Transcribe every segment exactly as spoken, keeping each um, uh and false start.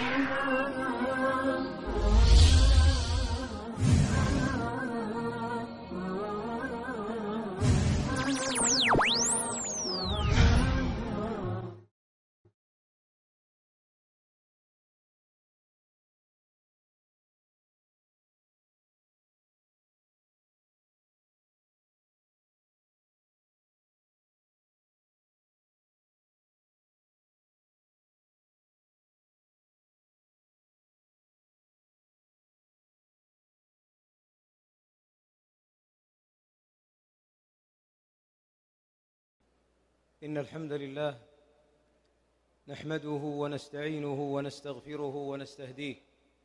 إن الحمد لله نحمده ونستعينه ونستغفره ونستهديه،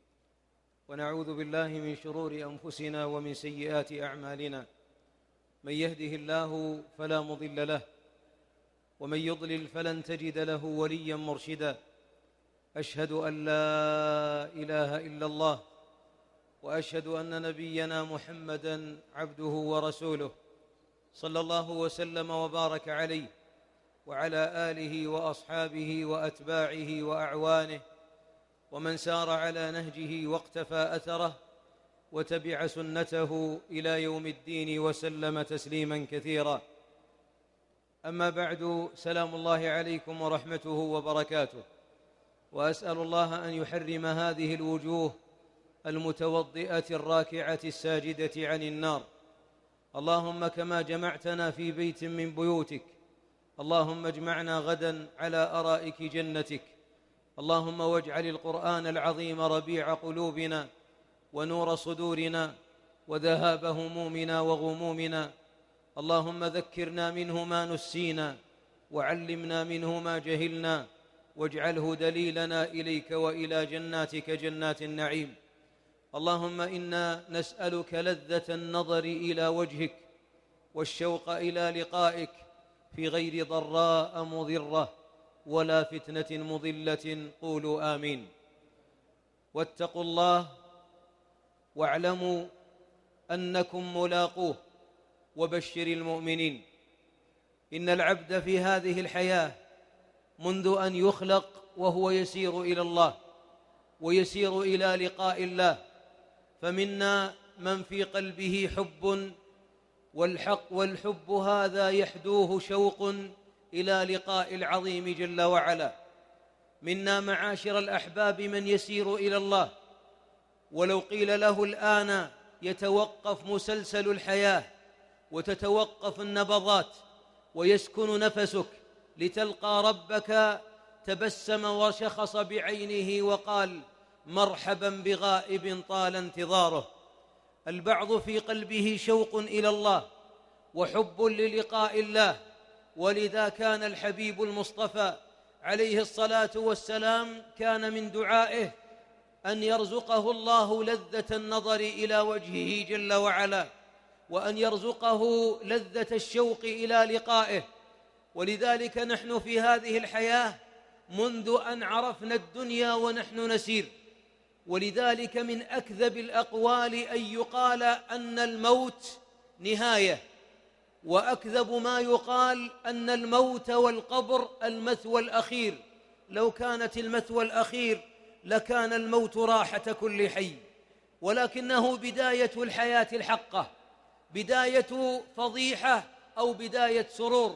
ونعوذ بالله من شرور أنفسنا ومن سيئات أعمالنا. من يهده الله فلا مضل له، ومن يضلل فلن تجد له وليا مرشدا. أشهد أن لا إله إلا الله، وأشهد أن نبينا محمدًا عبده ورسوله، صلى الله وسلم وبارك عليه وعلى آله وأصحابه وأتباعه وأعوانه، ومن سار على نهجه واقتفى أثره وتبع سنته إلى يوم الدين وسلم تسليما كثيرا. أما بعد، سلام الله عليكم ورحمته وبركاته، وأسأل الله أن يحرم هذه الوجوه المتوضئة الراكعة الساجدة عن النار. اللهم كما جمعتنا في بيت من بيوتك، اللهم اجمعنا غدا على أرائك جنتك. اللهم واجعل القرآن العظيم ربيع قلوبنا ونور صدورنا وذهاب همومنا وغمومنا. اللهم ذكرنا منه ما نسينا، وعلمنا منه ما جهلنا، واجعله دليلنا إليك وإلى جناتك جنات النعيم. اللهم إنا نسألك لذة النظر إلى وجهك والشوق إلى لقائك في غير ضراء مضرة ولا فتنة مضلة. قولوا آمين. واتقوا الله واعلموا أنكم ملاقوه، وبشر المؤمنين. إن العبد في هذه الحياة منذ أن يخلق وهو يسير إلى الله ويسير إلى لقاء الله، فمنا من في قلبه حب، والحق والحب هذا يحدوه شوق إلى لقاء العظيم جل وعلا. منا معاشر الأحباب من يسير إلى الله، ولو قيل له الآن يتوقف مسلسل الحياة وتتوقف النبضات ويسكن نفسك لتلقى ربك، تبسم وشخص بعينه وقال: مرحبا بغائب طال انتظاره. البعض في قلبه شوق إلى الله وحب للقاء الله، ولذا كان الحبيب المصطفى عليه الصلاة والسلام كان من دعائه أن يرزقه الله لذة النظر إلى وجهه جل وعلا، وأن يرزقه لذة الشوق إلى لقائه. ولذلك نحن في هذه الحياة منذ أن عرفنا الدنيا ونحن نسير. ولذلك من أكذب الأقوال أن يقال أن الموت نهاية، وأكذب ما يقال أن الموت والقبر المثوى الأخير. لو كانت المثوى الأخير لكان الموت راحة كل حي، ولكنه بداية الحياة الحقة، بداية فضيحة أو بداية سرور.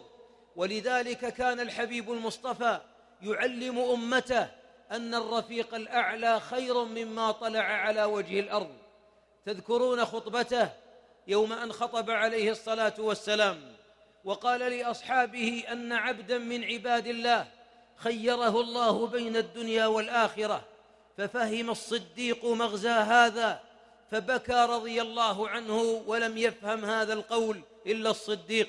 ولذلك كان الحبيب المصطفى يعلم أمته أن الرفيق الأعلى خير مما طلع على وجه الأرض. تذكرون خطبته يوم أن خطب عليه الصلاة والسلام وقال لأصحابه أن عبدا من عباد الله خيره الله بين الدنيا والآخرة، ففهم الصديق مغزى هذا فبكى رضي الله عنه، ولم يفهم هذا القول إلا الصديق،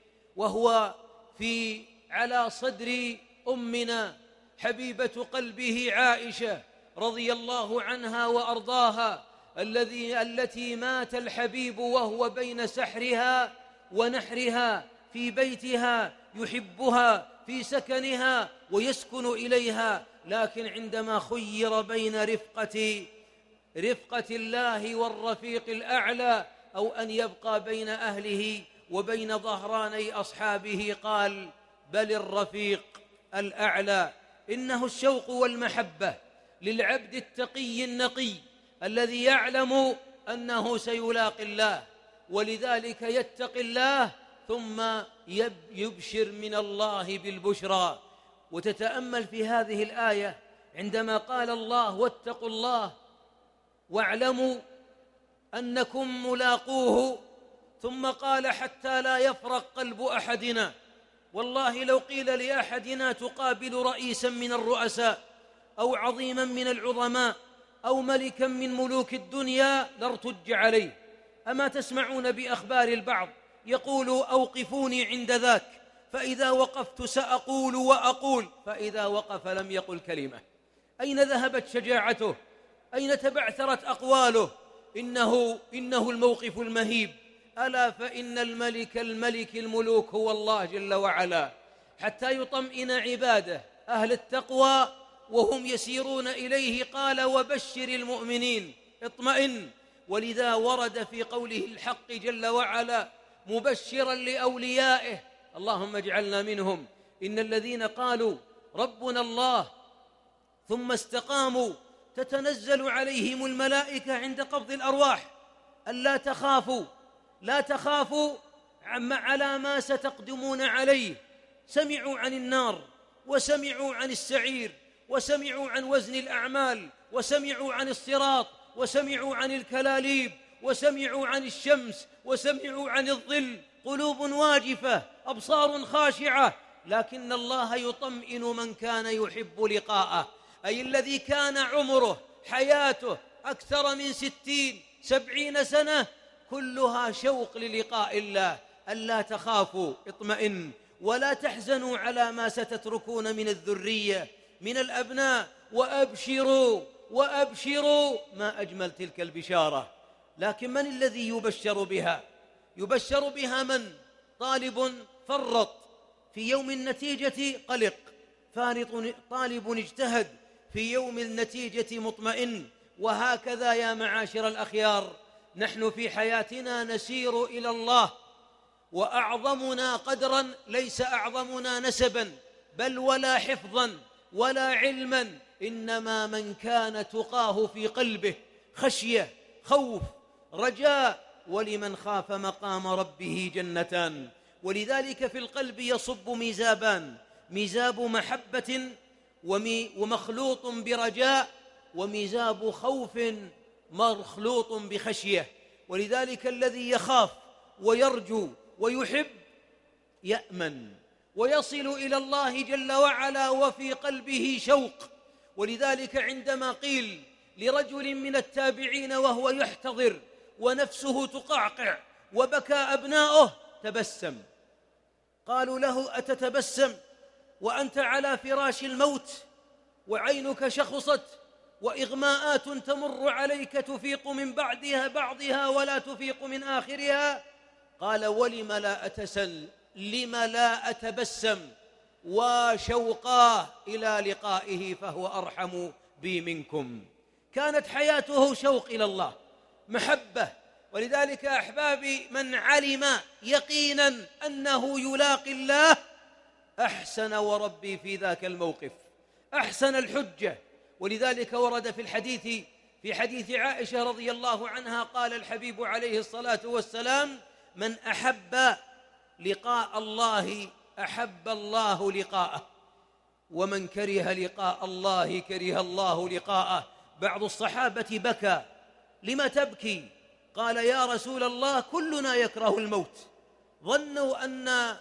وهو في على صدر أمنا حبيبة قلبه عائشة رضي الله عنها وأرضاها، الذي التي مات الحبيب وهو بين سحرها ونحرها في بيتها، يحبها في سكنها ويسكن إليها. لكن عندما خير بين رفقة رفقة الله والرفيق الأعلى، أو أن يبقى بين أهله وبين ظهراني أصحابه، قال: بل الرفيق الأعلى. إنه الشوق والمحبة للعبد التقي النقي الذي يعلم أنه سيلاقي الله، ولذلك يتقي الله ثم يبشر من الله بالبشرى. وتتأمل في هذه الآية عندما قال الله: واتقوا الله واعلموا أنكم ملاقوه، ثم قال: حتى لا يفرق قلب أحدنا. والله لو قيل لأحدنا تقابل رئيسا من الرؤساء أو عظيما من العظماء أو ملكا من ملوك الدنيا لارتج عليه. أما تسمعون بأخبار البعض يقول: أوقفوني عند ذاك، فإذا وقفت سأقول وأقول، فإذا وقف لم يقل كلمة. أين ذهبت شجاعته؟ أين تبعثرت أقواله؟ إنه, إنه الموقف المهيب. ألا فإن الملك الملك الملوك هو الله جل وعلا، حتى يطمئن عباده أهل التقوى وهم يسيرون إليه. قال: وبشر المؤمنين، اطمئن. ولذا ورد في قوله الحق جل وعلا مبشرا لأوليائه، اللهم اجعلنا منهم: إن الذين قالوا ربنا الله ثم استقاموا تتنزل عليهم الملائكة عند قبض الأرواح ألا تخافوا، لا تخافوا على ما ستقدمون عليه. سمعوا عن النار، وسمعوا عن السعير، وسمعوا عن وزن الأعمال، وسمعوا عن الصراط، وسمعوا عن الكلاليب، وسمعوا عن الشمس، وسمعوا عن الظل. قلوب واجفة، أبصار خاشعة، لكن الله يطمئن من كان يحب لقاءه، أي الذي كان عمره حياته أكثر من ستين سبعين سنة كلها شوق للقاء الله. ألا تخافوا، اطمئن، ولا تحزنوا على ما ستتركون من الذرية من الأبناء، وأبشروا وأبشروا. ما أجمل تلك البشارة. لكن من الذي يبشر بها؟ يبشر بها من؟ طالب فرط في يوم النتيجة قلق، فارط طالب اجتهد في يوم النتيجة مطمئن. وهكذا يا معاشر الأخيار، نحن في حياتنا نسير إلى الله، وأعظمنا قدرا ليس أعظمنا نسبا بل ولا حفظا ولا علما، إنما من كان تقاه في قلبه خشية، خوف، رجاء. ولمن خاف مقام ربه جنتان. ولذلك في القلب يصب ميزابان: ميزاب محبة ومخلوط برجاء، وميزاب خوف مخلوط بخشية. ولذلك الذي يخاف ويرجو ويحب يأمن ويصل إلى الله جل وعلا وفي قلبه شوق. ولذلك عندما قيل لرجل من التابعين وهو يحتضر ونفسه تقعقع وبكى أبناؤه تبسم، قالوا له: أتتبسم وأنت على فراش الموت وعينك شخصت وإغماءات تمر عليك تفيق من بعدها بعضها ولا تفيق من آخرها؟ قال: ولم لا أتسل لم لا أتبسم وشوقاه إلى لقائه فهو أرحم بي منكم. كانت حياته شوق إلى الله، محبة. ولذلك أحبابي، من علم يقينا أنه يلاقي الله أحسن وربي في ذاك الموقف، أحسن الحجة. ولذلك ورد في الحديث في حديث عائشة رضي الله عنها قال الحبيب عليه الصلاة والسلام: من أحب لقاء الله أحب الله لقاءه، ومن كره لقاء الله كره الله لقاءه. بعض الصحابة بكى: لم تبكي؟ قال: يا رسول الله كلنا يكره الموت. ظنوا أن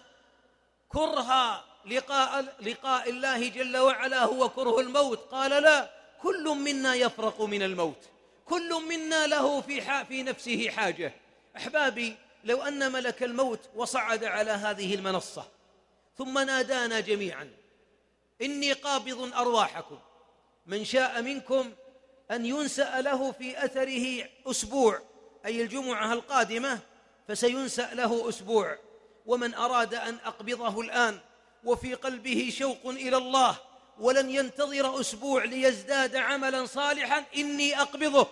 كره لقاء, لقاء الله جل وعلا هو كره الموت. قال: لا، كل منا يفرق من الموت، كل منا له في, في نفسه حاجة. أحبابي، لو أن ملك الموت وصعد على هذه المنصة ثم نادانا جميعا: إني قابض أرواحكم، من شاء منكم أن ينسأ له في أثره أسبوع، أي الجمعة القادمة فسينسأ له أسبوع، ومن أراد أن أقبضه الآن وفي قلبه شوق إلى الله ولن ينتظر أسبوع ليزداد عملا صالحا إني أقبضه.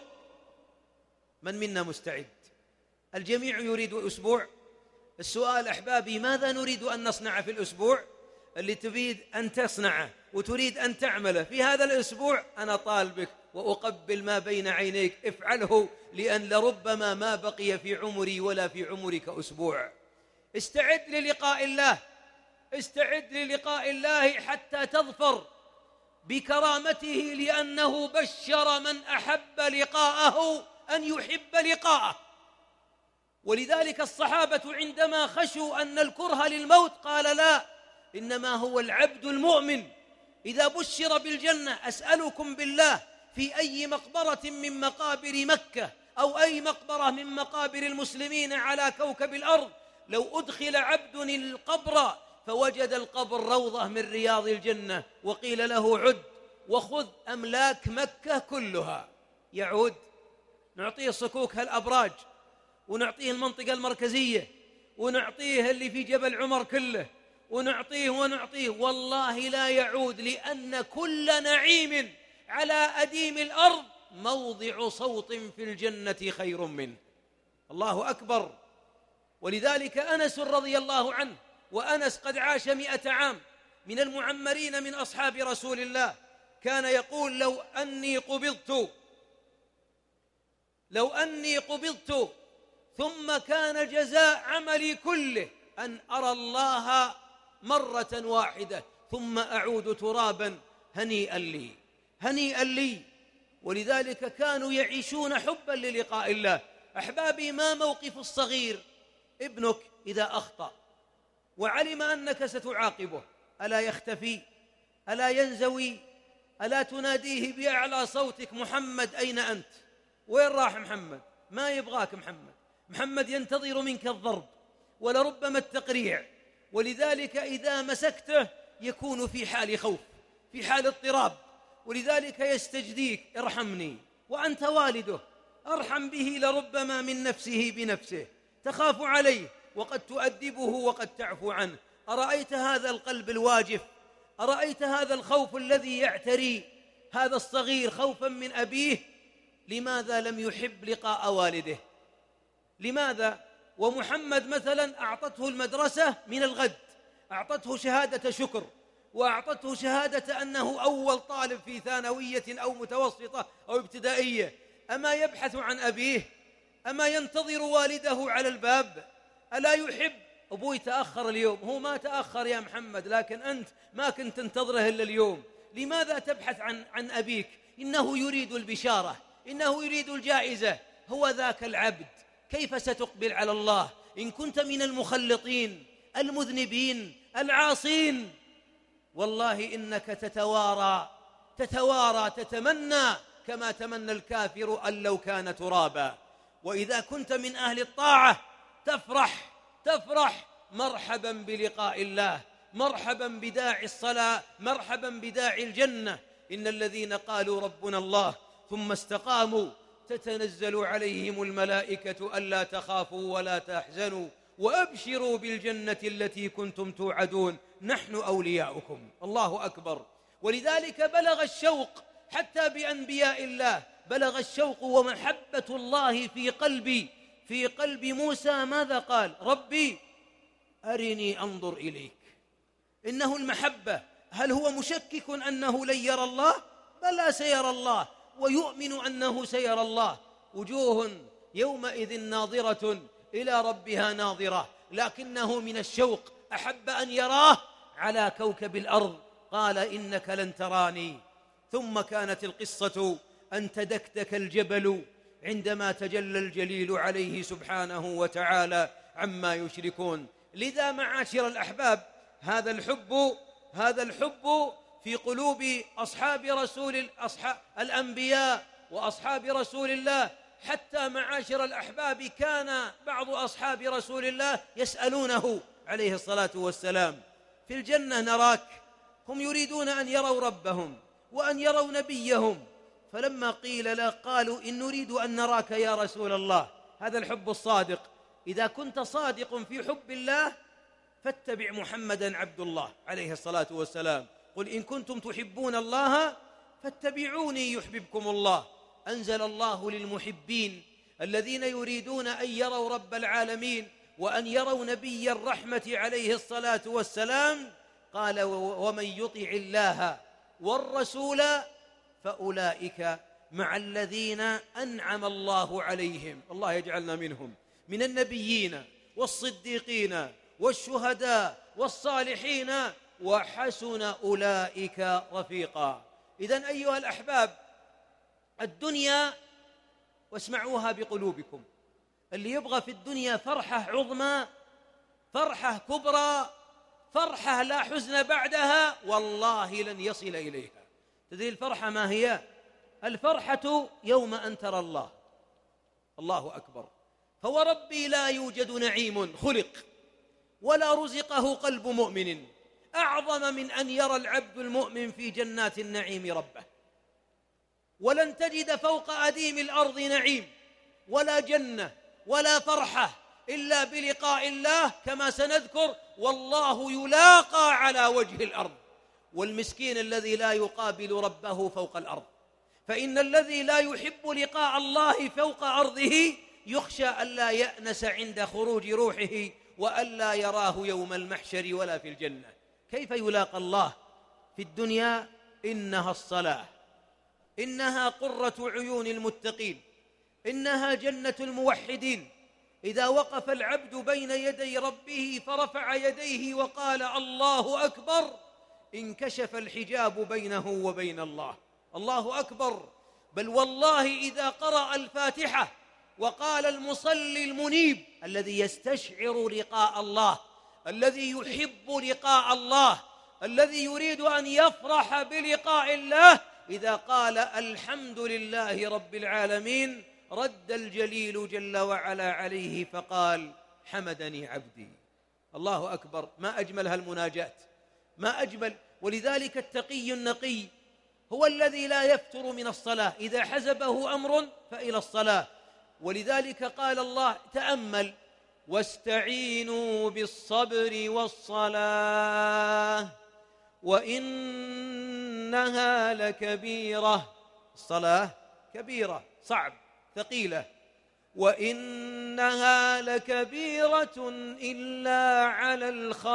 من منا مستعد؟ الجميع يريد أسبوع. السؤال أحبابي: ماذا نريد أن نصنع في الأسبوع اللي تريد أن تصنعه؟ وتريد أن تعمله في هذا الأسبوع، أنا طالبك وأقبل ما بين عينيك، افعله، لأن لربما ما بقي في عمري ولا في عمرك أسبوع. استعد للقاء الله، استعد للقاء الله حتى تظفر بكرامته، لأنه بشر من أحب لقاءه أن يحب لقاءه. ولذلك الصحابة عندما خشوا أن الكره للموت قال لا، إنما هو العبد المؤمن إذا بشر بالجنة. أسألكم بالله في أي مقبرة من مقابر مكة أو أي مقبرة من مقابر المسلمين على كوكب الأرض لو أدخل عبد القبر فوجد القبر روضة من رياض الجنة وقيل له عد وخذ أملاك مكة كلها، يعود؟ نعطيه صكوك هالأبراج، ونعطيه المنطقة المركزية، ونعطيه اللي في جبل عمر كله، ونعطيه ونعطيه، والله لا يعود، لأن كل نعيم على أديم الأرض موضع صوت في الجنة خير منه. الله أكبر. ولذلك أنس رضي الله عنه، وأنس قد عاش مئة عام من المعمرين من أصحاب رسول الله، كان يقول لو أني قبضت لو أني قبضت ثم كان جزاء عملي كله أن أرى الله مرة واحدة ثم أعود ترابا هنيئا لي هنيئا لي. ولذلك كانوا يعيشون حبا للقاء الله. أحبابي، ما موقف الصغير؟ ابنك إذا أخطأ وعلم أنك ستعاقبه ألا يختفي؟ ألا ينزوي؟ ألا تناديه بأعلى صوتك محمد أين أنت؟ وين راح محمد؟ ما يبغاك محمد، محمد ينتظر منك الضرب ولربما التقريع. ولذلك إذا مسكته يكون في حال خوف، في حال اضطراب، ولذلك يستجديك ارحمني، وأنت والده، أرحم به لربما من نفسه بنفسه، تخاف عليه وقد تؤدبه وقد تعفو عنه. أرأيت هذا القلب الواجف؟ أرأيت هذا الخوف الذي يعتري هذا الصغير خوفا من أبيه؟ لماذا لم يحب لقاء والده؟ لماذا؟ ومحمد مثلا أعطته المدرسة من الغد، أعطته شهادة شكر، وأعطته شهادة أنه أول طالب في ثانوية أو متوسطة أو ابتدائية. أما يبحث عن أبيه؟ أما ينتظر والده على الباب؟ ألا يحب؟ أبوي تأخر اليوم، هو ما تأخر يا محمد، لكن أنت ما كنت تنتظره إلا اليوم. لماذا تبحث عن, عن أبيك؟ إنه يريد البشارة، إنه يريد الجائزة. هو ذاك العبد. كيف ستقبل على الله إن كنت من المخلطين المذنبين العاصين؟ والله إنك تتوارى تتوارى تتمنى كما تمنى الكافر أن لو كان ترابا. وإذا كنت من أهل الطاعة تفرح تفرح مرحبا بلقاء الله، مرحبا بداعي الصلاة، مرحبا بداعي الجنة. إن الذين قالوا ربنا الله ثم استقاموا تتنزل عليهم الملائكة ألا تخافوا ولا تحزنوا وأبشروا بالجنة التي كنتم توعدون نحن أولياؤكم. الله أكبر. ولذلك بلغ الشوق حتى بأنبياء الله، بلغ الشوق ومحبة الله في قلبي في قلب موسى. ماذا قال؟ ربي أرني أنظر إليك. إنه المحبة. هل هو مشكك أنه لن يرى الله؟ بلى سيرى الله، ويؤمن أنه سيرى الله. وجوه يومئذ ناظرة إلى ربها ناظرة، لكنه من الشوق أحب أن يراه على كوكب الأرض. قال إنك لن تراني. ثم كانت القصة أن تدكدك الجبل عندما تجلى الجليل عليه سبحانه وتعالى عما يشركون. لذا معاشر الأحباب، هذا الحب هذا الحب في قلوب أصحاب رسول أصحاب الأنبياء وأصحاب رسول الله. حتى معاشر الأحباب كان بعض أصحاب رسول الله يسألونه عليه الصلاة والسلام: في الجنة نراك. هم يريدون أن يروا ربهم وأن يروا نبيهم، فلما قيل لا قالوا إن نريد أن نراك يا رسول الله. هذا الحب الصادق. إذا كنت صادق في حب الله فاتبع محمدا عبد الله عليه الصلاة والسلام. قل إن كنتم تحبون الله فاتبعوني يحببكم الله. أنزل الله للمحبين الذين يريدون أن يروا رب العالمين وأن يروا نبي الرحمة عليه الصلاة والسلام قال ومن يطع الله والرسول فأولئك مع الذين أنعم الله عليهم، الله يجعلنا منهم، من النبيين والصديقين والشهداء والصالحين وحسن أولئك رفيقا. إذن أيها الأحباب، الدنيا، واسمعوها بقلوبكم، اللي يبغى في الدنيا فرحة عظمى، فرحة كبرى، فرحة لا حزن بعدها، والله لن يصل إليها. تدري الفرحة ما هي؟ الفرحة يوم أن ترى الله. الله أكبر. فوربي لا يوجد نعيم خلق ولا رزقه قلب مؤمن أعظم من أن يرى العبد المؤمن في جنات النعيم ربه. ولن تجد فوق أديم الأرض نعيم ولا جنة ولا فرحة إلا بلقاء الله، كما سنذكر، والله يلاقى على وجه الأرض. والمسكين الذي لا يقابل ربه فوق الأرض، فإن الذي لا يحب لقاء الله فوق أرضه يخشى ألا يأنس عند خروج روحه وألا يراه يوم المحشر ولا في الجنة. كيف يلاقى الله في الدنيا؟ إنها الصلاة، إنها قرة عيون المتقين، إنها جنة الموحدين. إذا وقف العبد بين يدي ربه فرفع يديه وقال الله أكبر، انكشف الحجاب بينه وبين الله. الله أكبر. بل والله إذا قرأ الفاتحة وقال المصلي المنيب الذي يستشعر لقاء الله، الذي يحب لقاء الله، الذي يريد أن يفرح بلقاء الله، إذا قال الحمد لله رب العالمين رد الجليل جل وعلا عليه فقال حمدني عبدي. الله أكبر. ما أجمل هالمناجات، ما أجمل. ولذلك التقي النقي هو الذي لا يفتر من الصلاة، إذا حزبه أمر فإلى الصلاة. ولذلك قال الله، تأمل، واستعينوا بالصبر والصلاة وإنها لكبيرة. الصلاة كبيرة، صعب، ثقيلة. وإنها لكبيرة إلا على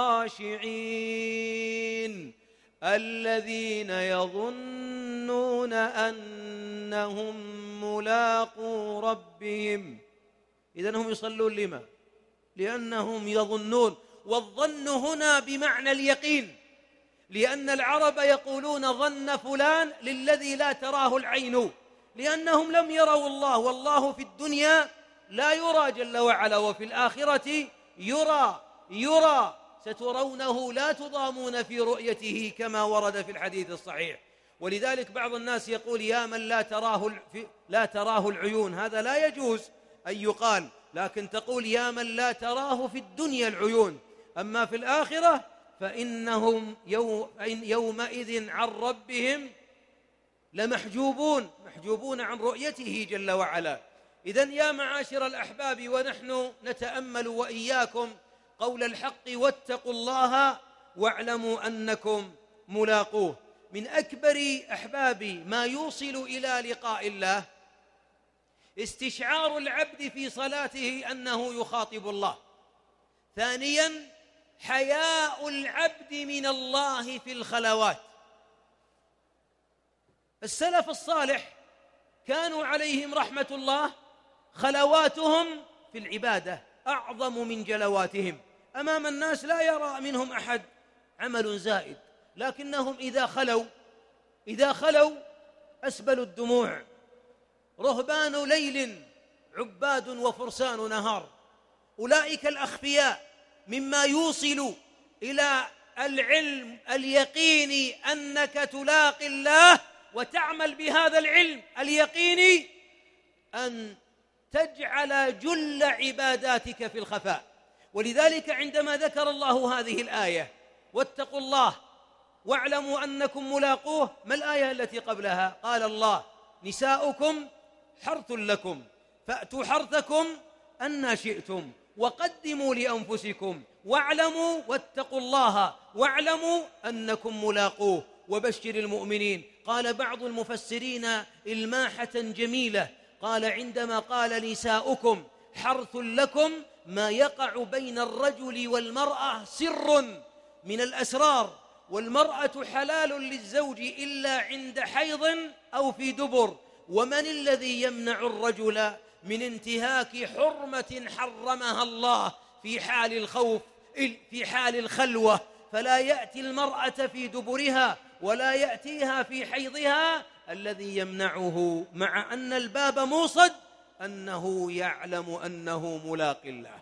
الخاشعين الذين يظنون أنهم ملاقو ربهم. إذن هم يصلون لما؟ لأنهم يظنون. والظن هنا بمعنى اليقين، لأن العرب يقولون ظن فلان للذي لا تراه العين، لأنهم لم يروا الله، والله في الدنيا لا يرى جل وعلا، وفي الآخرة يرى يرى سترونه لا تضامون في رؤيته كما ورد في الحديث الصحيح. ولذلك بعض الناس يقول يا من لا تراه لا تراه العيون، هذا لا يجوز أن يقال، لكن تقول يا من لا تراه في الدنيا العيون، أما في الآخرة فإنهم يومئذ عن ربهم لمحجوبون، محجوبون عن رؤيته جل وعلا. إذن يا معاشر الأحباب، ونحن نتأمل وإياكم قول الحق واتقوا الله واعلموا أنكم ملاقوه، من أكبر أحبابي ما يوصل إلى لقاء الله استشعار العبد في صلاته أنه يخاطب الله. ثانيا، حياء العبد من الله في الخلوات. السلف الصالح كانوا عليهم رحمة الله خلواتهم في العبادة أعظم من جلواتهم. أمام الناس لا يرى منهم أحد عمل زائد، لكنهم إذا خلوا إذا خلوا أسبلوا الدموع. رهبان ليل عباد وفرسان نهار، أولئك الأخفياء مما يوصل إلى العلم اليقيني أنك تلاقي الله، وتعمل بهذا العلم اليقيني أن تجعل جل عباداتك في الخفاء. ولذلك عندما ذكر الله هذه الآية واتقوا الله واعلموا أنكم ملاقوه، ما الآية التي قبلها؟ قال الله نساؤكم حرث لكم فأتوا حرثكم أنى شئتم وقدموا لأنفسكم واعلموا واتقوا الله واعلموا أنكم ملاقوه وبشر المؤمنين. قال بعض المفسرين إلماحة جميلة، قال عندما قال نساؤكم حرث لكم، ما يقع بين الرجل والمرأة سر من الأسرار والمرأة حلال للزوج إلا عند حيض أو في دبر. ومن الذي يمنع الرجل من انتهاك حرمة حرمها الله في حال الخوف، في حال الخلوة؟ فلا يأتي المرأة في دبرها ولا يأتيها في حيضها. الذي يمنعه مع أن الباب موصد أنه يعلم أنه ملاق الله.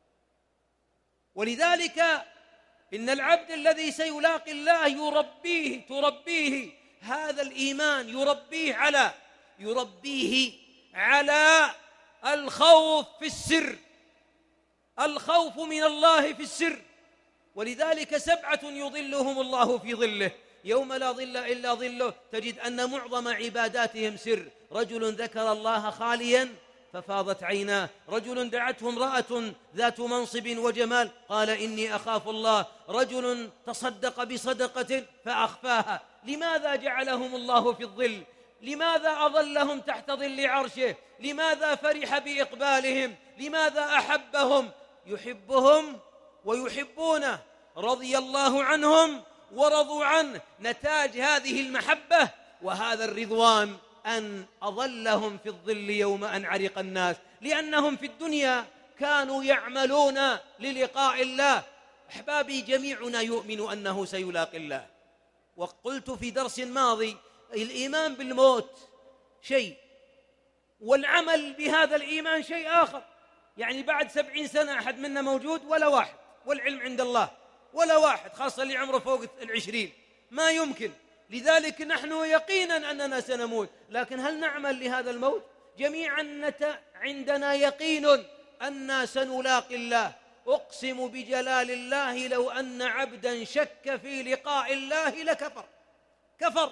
ولذلك إن العبد الذي سيلاقي الله يربيه تربيه هذا الإيمان، يربيه على يربيه على الخوف في السر، الخوف من الله في السر. ولذلك سبعة يظلهم الله في ظله يوم لا ظل إلا ظله. تجد أن معظم عباداتهم سر. رجل ذكر الله خاليا ففاضت عيناه، رجل دعته امرأة ذات منصب وجمال قال إني أخاف الله، رجل تصدق بصدقة فأخفاها. لماذا جعلهم الله في الظل؟ لماذا أظلهم تحت ظل عرشه؟ لماذا فرح بإقبالهم؟ لماذا أحبهم؟ يحبهم ويحبونه، رضي الله عنهم ورضوا عنه. نتاج هذه المحبة وهذا الرضوان أن أظلهم في الظل يوم أن عرق الناس، لأنهم في الدنيا كانوا يعملون للقاء الله. أحبابي، جميعنا يؤمن أنه سيلاقي الله. وقلت في درس ماضي الإيمان بالموت شيء، والعمل بهذا الإيمان شيء آخر. يعني بعد سبعين سنة أحد منا موجود؟ ولا واحد، والعلم عند الله ولا واحد، خاصة اللي عمره فوق العشرين ما يمكن. لذلك نحن يقينا أننا سنموت، لكن هل نعمل لهذا الموت؟ جميعا نت... عندنا يقين أننا سنلاقي الله. أقسم بجلال الله لو أن عبدا شك في لقاء الله لكفر، كفر.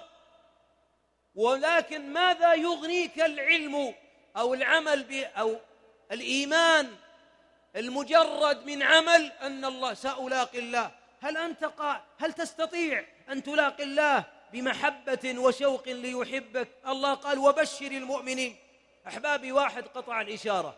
ولكن ماذا يغنيك العلم أو العمل ب... أو الإيمان المجرد من عمل أن الله سألاقي الله؟ هل أنت قا... هل تستطيع أن تلاقي الله بمحبة وشوق ليحبك؟ الله قال وبشر المؤمنين. أحبابي، واحد قطع الإشارة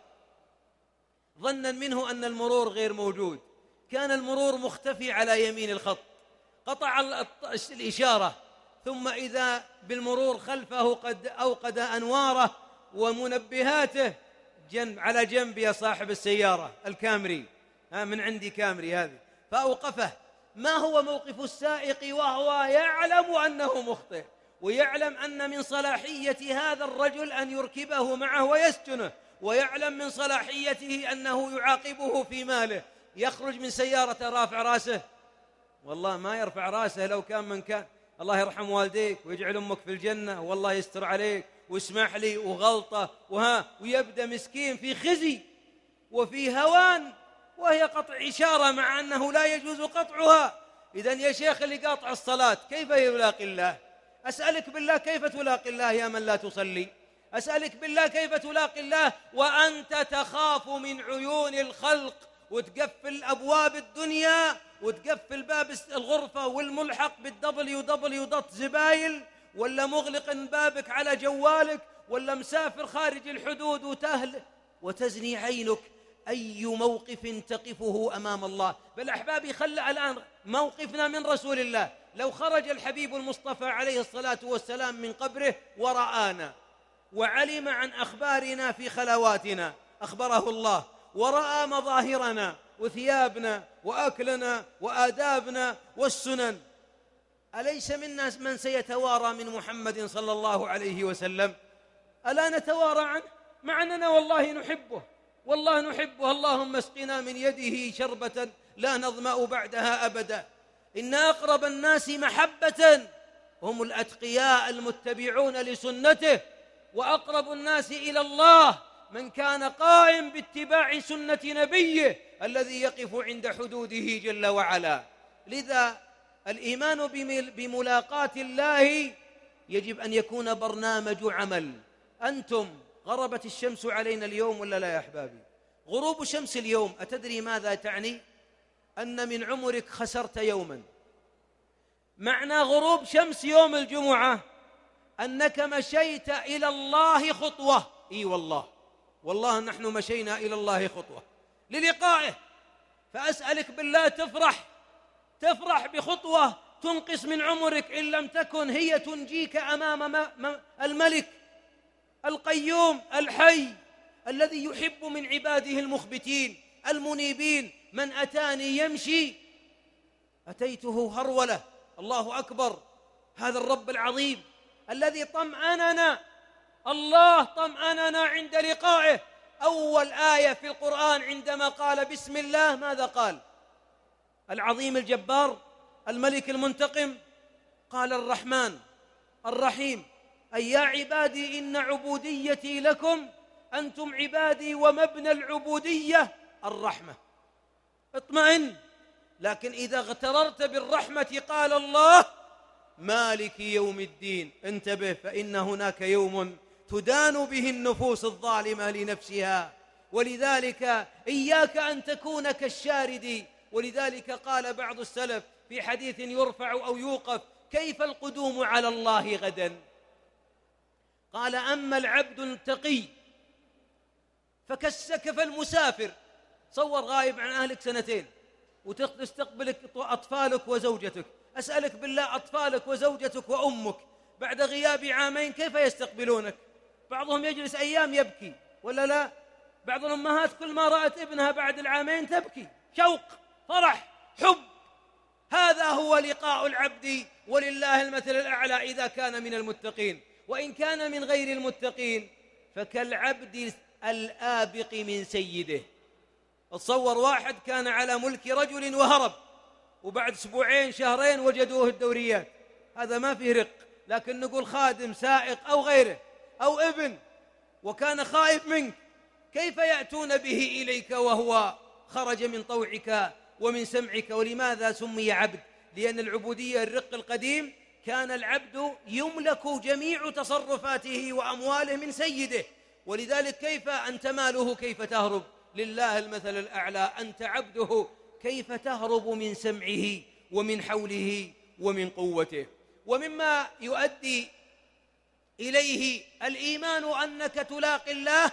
ظنا منه أن المرور غير موجود، كان المرور مختفي على يمين الخط، قطع الإشارة، ثم إذا بالمرور خلفه قد أوقد أنواره ومنبهاته جنب على جنب يا صاحب السيارة الكامري، ها من عندي كامري هذه، فأوقفه. ما هو موقف السائق وهو يعلم أنه مخطئ، ويعلم أن من صلاحية هذا الرجل أن يركبه معه ويسجنه، ويعلم من صلاحيته أنه يعاقبه في ماله؟ يخرج من سيارة رافع راسه؟ والله ما يرفع راسه لو كان من كان. الله يرحم والديك ويجعل أمك في الجنة والله يستر عليك واسمح لي وغلطة وها، ويبدأ مسكين في خزي وفي هوان، وهي قطع إشارة مع أنه لا يجوز قطعها. إذن يا شيخ اللي قاطع الصلاة كيف يلاقي الله؟ أسألك بالله كيف تلاقي الله يا من لا تصلي؟ أسألك بالله كيف تلاقي الله وأنت تخاف من عيون الخلق وتقفل أبواب الدنيا وتقفل باب الغرفة والملحق بالدبليو دبليو دوت زبايل، ولا مغلق بابك على جوالك، ولا مسافر خارج الحدود وتهل وتزني عينك؟ أي موقف تقفه أمام الله؟ بل أحبابي، خلى الآن موقفنا من رسول الله. لو خرج الحبيب المصطفى عليه الصلاة والسلام من قبره ورآنا وعلم عن أخبارنا في خلواتنا، أخبره الله، ورأى مظاهرنا وثيابنا وأكلنا وآدابنا والسنن، أليس منا من سيتوارى من محمد صلى الله عليه وسلم؟ ألا نتوارى عنه مع أننا والله نحبه، والله نحبه. اللهم اسقنا من يده شربة لا نظمأ بعدها أبدا. إن أقرب الناس محبة هم الأتقياء المتبعون لسنته، وأقرب الناس إلى الله من كان قائم باتباع سنة نبيه الذي يقف عند حدوده جل وعلا. لذا الإيمان بملاقاة الله يجب أن يكون برنامج عمل. أنتم غربت الشمس علينا اليوم ولا لا يا أحبابي؟ غروب شمس اليوم أتدري ماذا تعني؟ أن من عمرك خسرت يوما. معنى غروب شمس يوم الجمعة أنك مشيت إلى الله خطوة. إي والله، والله نحن مشينا إلى الله خطوة للقائه. فأسألك بالله تفرح، تفرح بخطوة تنقص من عمرك إن لم تكن هي تنجيك أمام الملك القيوم الحي الذي يحب من عباده المخبتين المنيبين. من أتاني يمشي أتيته هرولة. الله أكبر. هذا الرب العظيم الذي طمأننا، الله طمأننا عند لقائه. أول آية في القرآن عندما قال بسم الله ماذا قال؟ العظيم الجبار الملك المنتقم. قال الرحمن الرحيم. أي يا عبادي إن عبوديتي لكم أنتم عبادي ومبنى العبودية الرحمة. اطمئن. لكن إذا اغتررت بالرحمة قال الله مالك يوم الدين. انتبه، فإن هناك يوم تدان به النفوس الظالمة لنفسها، ولذلك إياك أن تكون كالشارد. ولذلك قال بعض السلف في حديث يرفع أو يوقف: كيف القدوم على الله غدا؟ قال: أما العبد التقي فكالسكف المسافر. صور غايب عن أهلك سنتين وتستقبلك أطفالك وزوجتك. أسألك بالله، أطفالك وزوجتك وأمك بعد غياب عامين كيف يستقبلونك؟ بعضهم يجلس أيام يبكي ولا لا؟ بعض الأمهات كل ما رأت ابنها بعد العامين تبكي، شوق، فرح، حب. هذا هو لقاء العبد، ولله المثل الأعلى إذا كان من المتقين. وإن كان من غير المتقين فكالعبد الآبق من سيده. تصور واحد كان على ملك رجل وهرب، وبعد أسبوعين شهرين وجدوه الدوريات. هذا ما فيه رق، لكن نقول خادم سائق أو غيره أو ابن وكان خائف منك، كيف يأتون به إليك وهو خرج من طوعك ومن سمعك؟ ولماذا سمي عبد؟ لأن العبودية الرق القديم كان العبد يملك جميع تصرفاته وأمواله من سيده، ولذلك كيف أنت ماله كيف تهرب؟ لله المثل الأعلى. أنت عبده كيف تهرب من سمعه ومن حوله ومن قوته؟ ومما يؤدي إليه الإيمان أنك تلاقي الله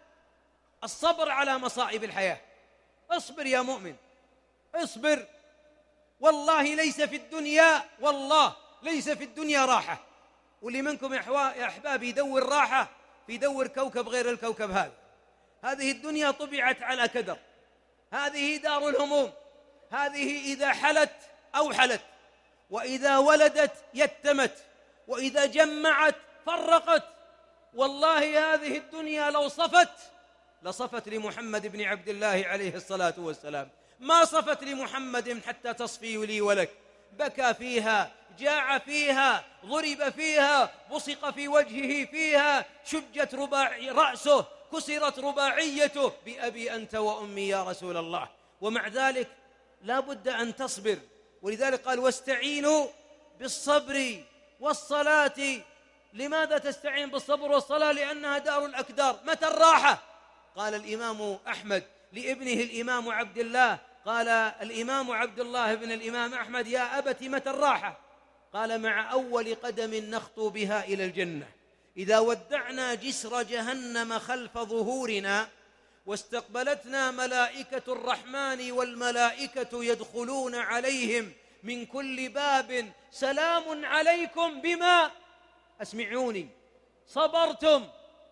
الصبر على مصائب الحياة. اصبر يا مؤمن، اصبر. والله ليس في الدنيا والله ليس في الدنيا راحة. واللي منكم يا أحبابي يدور راحة في دور كوكب غير الكوكب هذا. هذه الدنيا طبعت على كدر، هذه دار الهموم، هذه إذا حلت أو حلت، وإذا ولدت يتمت، وإذا جمعت فرقت. والله هذه الدنيا لو صفت لصفت لمحمد بن عبد الله عليه الصلاة والسلام، ما صفت لمحمد حتى تصفي لي ولك. بكى فيها، جاع فيها، ضرب فيها، بصق في وجهه فيها، شجت رباعي رأسه، كسرت رباعيته بأبي أنت وأمي يا رسول الله. ومع ذلك لا بد أن تصبر. ولذلك قال واستعينوا بالصبر والصلاة. لماذا تستعين بالصبر والصلاة؟ لأنها دار الأكدار. متى الراحة؟ قال الإمام أحمد لابنه الإمام عبد الله، قال الإمام عبد الله بن الإمام أحمد: يا أبت متى الراحة؟ قال: مع أول قدم نخطو بها إلى الجنة، إذا ودعنا جسر جهنم خلف ظهورنا واستقبلتنا ملائكة الرحمن والملائكة يدخلون عليهم من كل باب سلام عليكم بما أسمعوني صبرتم.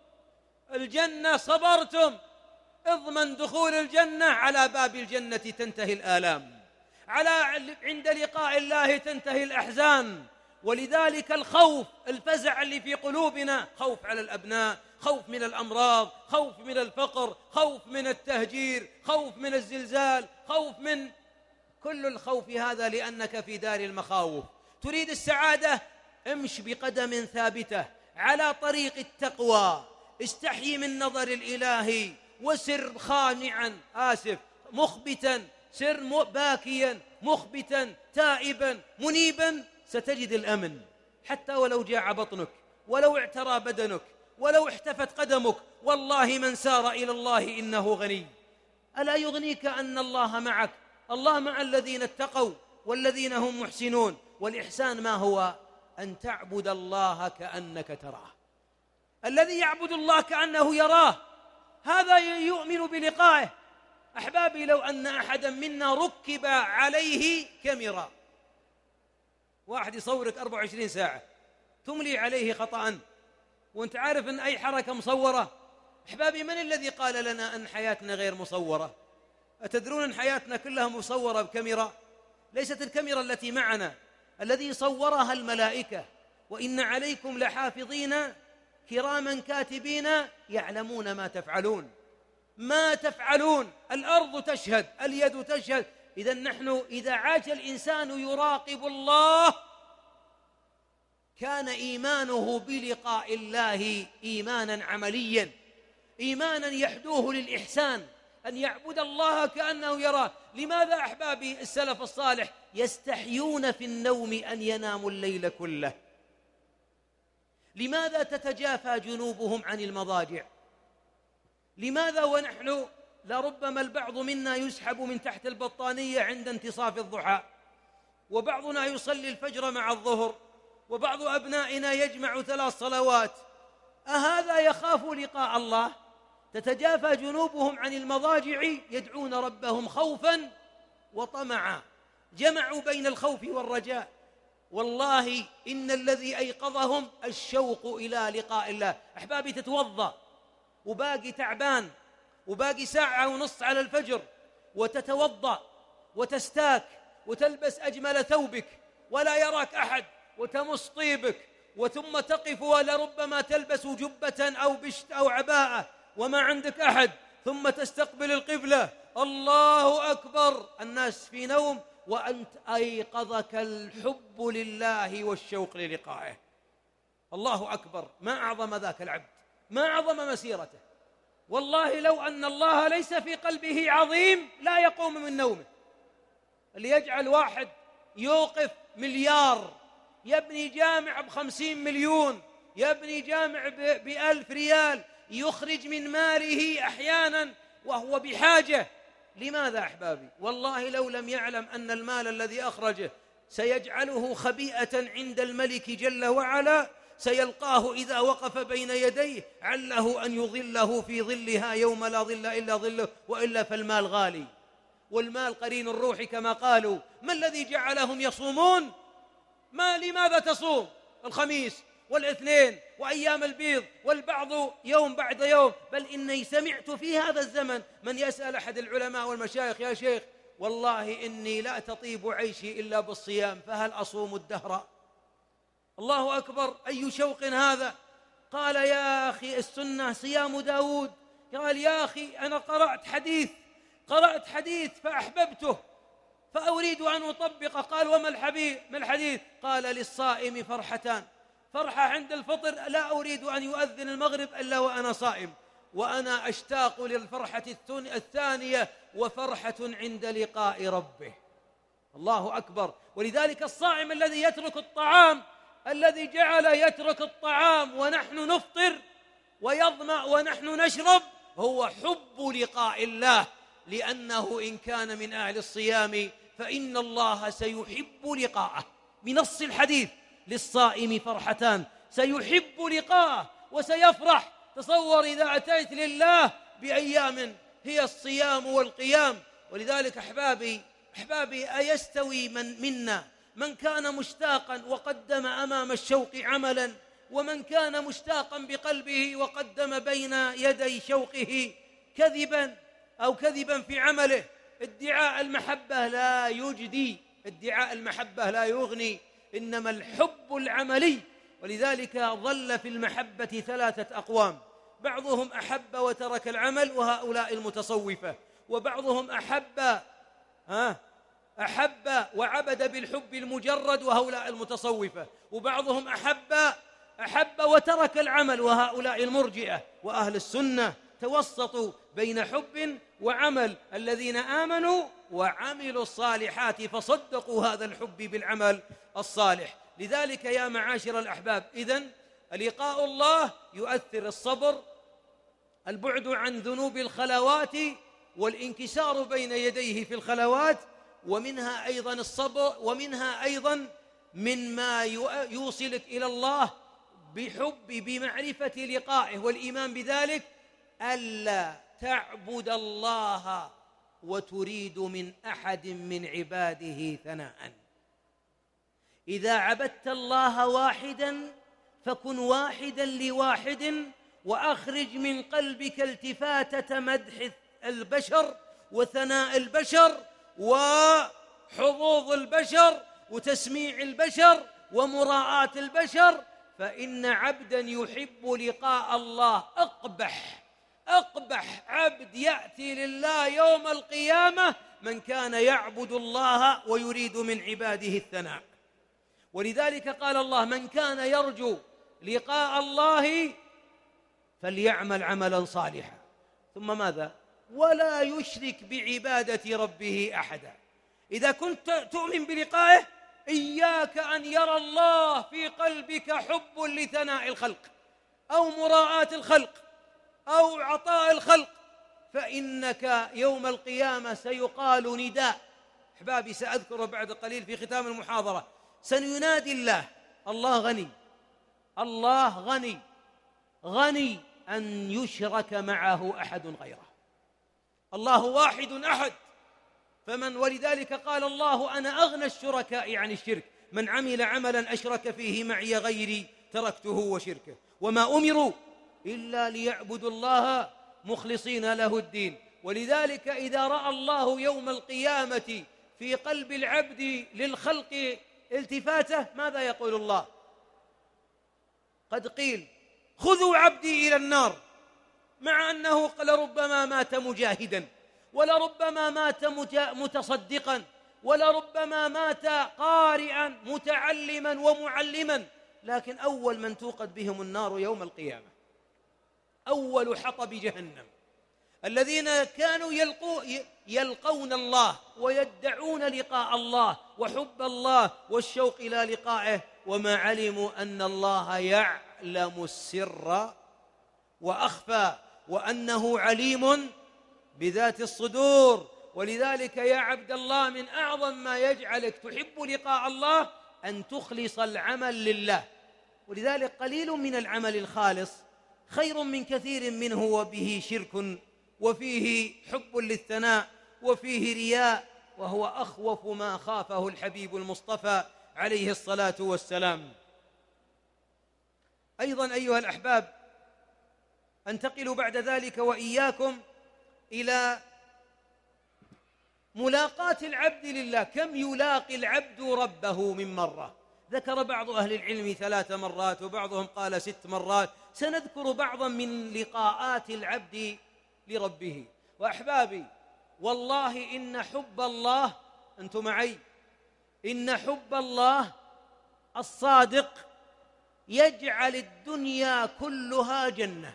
الجنة صبرتم، اضمن دخول الجنة. على باب الجنة تنتهي الآلام، على عند لقاء الله تنتهي الأحزان. ولذلك الخوف، الفزع اللي في قلوبنا، خوف على الأبناء، خوف من الأمراض، خوف من الفقر، خوف من التهجير، خوف من الزلزال، خوف من كل الخوف هذا لأنك في دار المخاوف. تريد السعادة؟ امش بقدم ثابتة على طريق التقوى، استحي من نظر الإله وسر خانعا آسف مخبتا، سر باكيا مخبتا تائبا منيبا، ستجد الأمن حتى ولو جاع بطنك، ولو اعترى بدنك، ولو احتفت قدمك. والله من سار إلى الله إنه غني. ألا يغنيك أن الله معك؟ الله مع الذين اتقوا والذين هم محسنون. والإحسان ما هو؟ أن تعبد الله كأنك تراه. الذي يعبد الله كأنه يراه هذا يؤمن بلقائه. أحبابي، لو أن أحدا منا ركب عليه كاميرا واحد يصورك أربعة وعشرين ساعة تملي عليه خطأ وانت عارف أن أي حركة مصورة. أحبابي، من الذي قال لنا أن حياتنا غير مصورة؟ أتدرون أن حياتنا كلها مصورة بكاميرا؟ ليست الكاميرا التي معنا، الذي صورها الملائكة. وإن عليكم لحافظين كراما كاتبين يعلمون ما تفعلون. ما تفعلون، الأرض تشهد، اليد تشهد. إذا نحن إذا عاش الإنسان يراقب الله كان إيمانه بلقاء الله إيمانا عمليا، إيمانا يحدوه للإحسان، أن يعبد الله كأنه يراه. لماذا أحبابي السلف الصالح يستحيون في النوم أن يناموا الليل كله؟ لماذا تتجافى جنوبهم عن المضاجع؟ لماذا ونحن لربما البعض منا يسحب من تحت البطانية عند انتصاف الضحى، وبعضنا يصلي الفجر مع الظهر، وبعض أبنائنا يجمع ثلاث صلوات؟ أهذا يخاف لقاء الله؟ تتجافى جنوبهم عن المضاجع يدعون ربهم خوفا وطمعا، جمعوا بين الخوف والرجاء. والله إن الذي أيقظهم الشوق إلى لقاء الله. أحبابي، تتوضأ وباقي تعبان وباقي ساعة ونص على الفجر، وتتوضأ وتستاك وتلبس أجمل ثوبك ولا يراك أحد، وتمص طيبك، وثم تقف ولربما تلبس جبة أو بشت أو عباءة وما عندك أحد، ثم تستقبل القبلة، الله أكبر، الناس في نوم وأنت أيقظك الحب لله والشوق للقائه. الله أكبر، ما أعظم ذاك العبد، ما أعظم مسيرته. والله لو أن الله ليس في قلبه عظيم لا يقوم من نومه. اللي يجعل واحد يوقف مليار، يبني جامع بخمسين مليون، يبني جامع بألف ريال، يخرج من ماله أحيانا وهو بحاجة. لماذا أحبابي؟ والله لو لم يعلم أن المال الذي أخرجه سيجعله خبيئة عند الملك جل وعلا، سيلقاه إذا وقف بين يديه عله أن يظله في ظلها يوم لا ظل إلا ظله، وإلا فالمال غالي، والمال قرين الروح كما قالوا. ما الذي جعلهم يصومون؟ ما لماذا تصوم الخميس والاثنين وأيام البيض والبعض يوم بعد يوم؟ بل إني سمعت في هذا الزمن من يسأل أحد العلماء والمشايخ: يا شيخ والله إني لا تطيب عيشي إلا بالصيام، فهل أصوم الدهر؟ الله أكبر، أي شوق هذا! قال: يا أخي السنة صيام داود. قال: يا أخي أنا قرأت حديث قرأت حديث فأحببته فأريد أن أطبقه. قال: وما الحديث؟ ما الحديث؟ قال: للصائم فرحتان، فرحة عند الفطر لا أريد أن يؤذن المغرب إلا وأنا صائم، وأنا أشتاق للفرحة الثانية وفرحة عند لقاء ربه. الله أكبر. ولذلك الصائم الذي يترك الطعام، الذي جعل يترك الطعام ونحن نفطر ويظمأ ونحن نشرب، هو حب لقاء الله، لأنه إن كان من أهل الصيام فإن الله سيحب لقاءه. بنص الحديث: للصائم فرحتان، سيحب لقاءه وسيفرح. تصور إذا أتيت لله بأيام هي الصيام والقيام. ولذلك أحبابي أحبابي أيستوي من منا من كان مشتاقا وقدم أمام الشوق عملا، ومن كان مشتاقا بقلبه وقدم بين يدي شوقه كذبا أو كذبا في عمله؟ ادعاء المحبة لا يجدي، ادعاء المحبة لا يغني، إنما الحب العملي. ولذلك ظل في المحبة ثلاثة أقوام: بعضهم أحب وترك العمل وهؤلاء المتصوفة، وبعضهم أحب ها أحب وعبد بالحب المجرد وهؤلاء المتصوفة، وبعضهم أحب أحب وترك العمل وهؤلاء المرجئة. وأهل السنة توسطوا بين حب وعمل، الذين آمنوا وعملوا الصالحات فصدقوا هذا الحب بالعمل الصالح. لذلك يا معاشر الأحباب، إذن لقاء الله يؤثر الصبر، البعد عن ذنوب الخلوات والانكسار بين يديه في الخلوات، ومنها أيضا الصبر، ومنها أيضا مما يوصلك إلى الله بحب بمعرفة لقائه والإيمان بذلك: ألا تعبد الله وتريد من أحد من عباده ثناء. إذا عبدت الله واحدا فكن واحدا لواحد، وأخرج من قلبك التفاتة مدح البشر وثناء البشر وحظوظ البشر وتسميع البشر ومراعاة البشر، فإن عبدا يحب لقاء الله أقبح أقبح عبد يأتي لله يوم القيامة من كان يعبد الله ويريد من عباده الثناء. ولذلك قال الله: من كان يرجو لقاء الله فليعمل عملا صالحا، ثم ماذا؟ ولا يشرك بعبادة ربه أحدا. إذا كنت تؤمن بلقائه إياك أن يرى الله في قلبك حب لثناء الخلق أو مراعاة الخلق أو عطاء الخلق، فإنك يوم القيامة سيقال نداء. أحبابي، سأذكر بعد قليل في ختام المحاضرة، سننادي الله: الله غني، الله غني غني أن يشرك معه أحد غيره، الله واحد أحد. فمن ولذلك قال الله: أنا أغنى الشركاء عن الشرك، من عمل عملا أشرك فيه معي غيري تركته وشركه. وما أمروا إلا ليعبدوا الله مخلصين له الدين. ولذلك إذا رأى الله يوم القيامة في قلب العبد للخلق التفاته، ماذا يقول الله؟ قد قيل: خذوا عبدي إلى النار، مع أنه لربما مات مجاهدا، ولربما مات متصدقا، ولربما مات قارئا متعلما ومعلما، لكن أول من توقد بهم النار يوم القيامة أول حطب جهنم الذين كانوا يلقوا يلقون الله ويدعون لقاء الله وحب الله والشوق إلى لقائه، وما علموا أن الله يعلم السر وأخفى، وأنه عليم بذات الصدور. ولذلك يا عبد الله، من أعظم ما يجعلك تحب لقاء الله أن تخلص العمل لله. ولذلك قليل من العمل الخالص خير من كثير منه وبه شرك وفيه حب للثناء وفيه رياء، وهو أخوف ما خافه الحبيب المصطفى عليه الصلاة والسلام. أيضا أيها الأحباب، أنتقل بعد ذلك وإياكم إلى ملاقاة العبد لله. كم يلاقي العبد ربه من مرة؟ ذكر بعض أهل العلم ثلاث مرات، وبعضهم قال ست مرات. سنذكر بعضا من لقاءات العبد لربه. وأحبابي، والله إن حب الله، أنتم معي، إن حب الله الصادق يجعل الدنيا كلها جنة.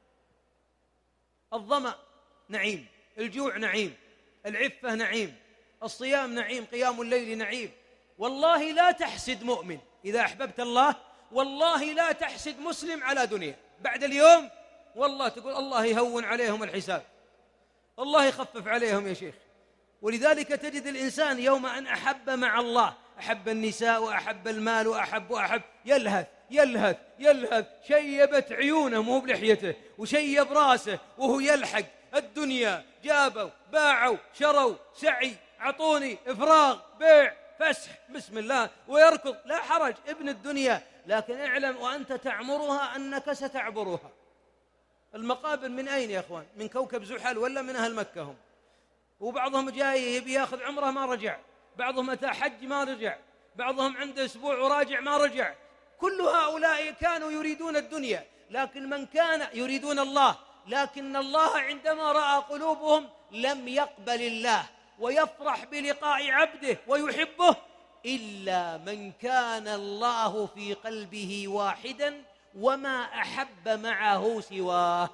الظمأ نعيم، الجوع نعيم، العفة نعيم، الصيام نعيم، قيام الليل نعيم. والله لا تحسد مؤمن إذا أحببت الله، والله لا تحسد مسلم على دنيا. بعد اليوم والله تقول: الله يهون عليهم الحساب، الله يخفف عليهم يا شيخ. ولذلك تجد الإنسان يوم أن أحب مع الله، أحب النساء وأحب المال وأحب وأحب، يلهث يلهث يلهث، شيبت عيونه مو بلحيته، وشيب راسه وهو يلحق الدنيا، جابوا باعوا شروا سعي عطوني إفراغ بيع فسح بسم الله ويركض، لا حرج، ابن الدنيا. لكن اعلم وأنت تعمرها أنك ستعبرها. المقابر من أين يا أخوان؟ من كوكب زحل ولا من أهل مكة هم؟ وبعضهم جاي يبي ياخذ عمره ما رجع، بعضهم أتى حج ما رجع، بعضهم عنده أسبوع وراجع ما رجع. كل هؤلاء كانوا يريدون الدنيا، لكن من كان يريدون الله، لكن الله عندما رأى قلوبهم لم يقبل الله ويفرح بلقاء عبده ويحبه إلا من كان الله في قلبه واحدا وما أحب معه سواه.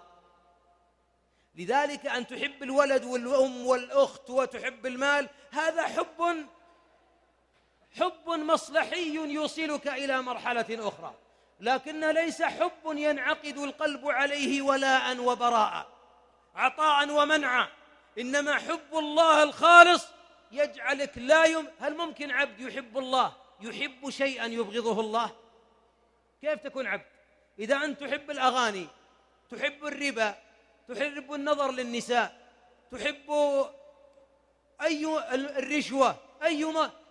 لذلك أن تحب الولد والأم والأخت وتحب المال، هذا حب حب مصلحي يوصلك إلى مرحلة أخرى، لكن ليس حب ينعقد القلب عليه ولاء وبراء، عطاء ومنعا. إنما حب الله الخالص يجعلك لا يم... هل ممكن عبد يحب الله يحب شيئا يبغضه الله؟ كيف تكون عبد إذا أنت تحب الأغاني، تحب الربا، تحب النظر للنساء، تحب أي الرشوة، أيما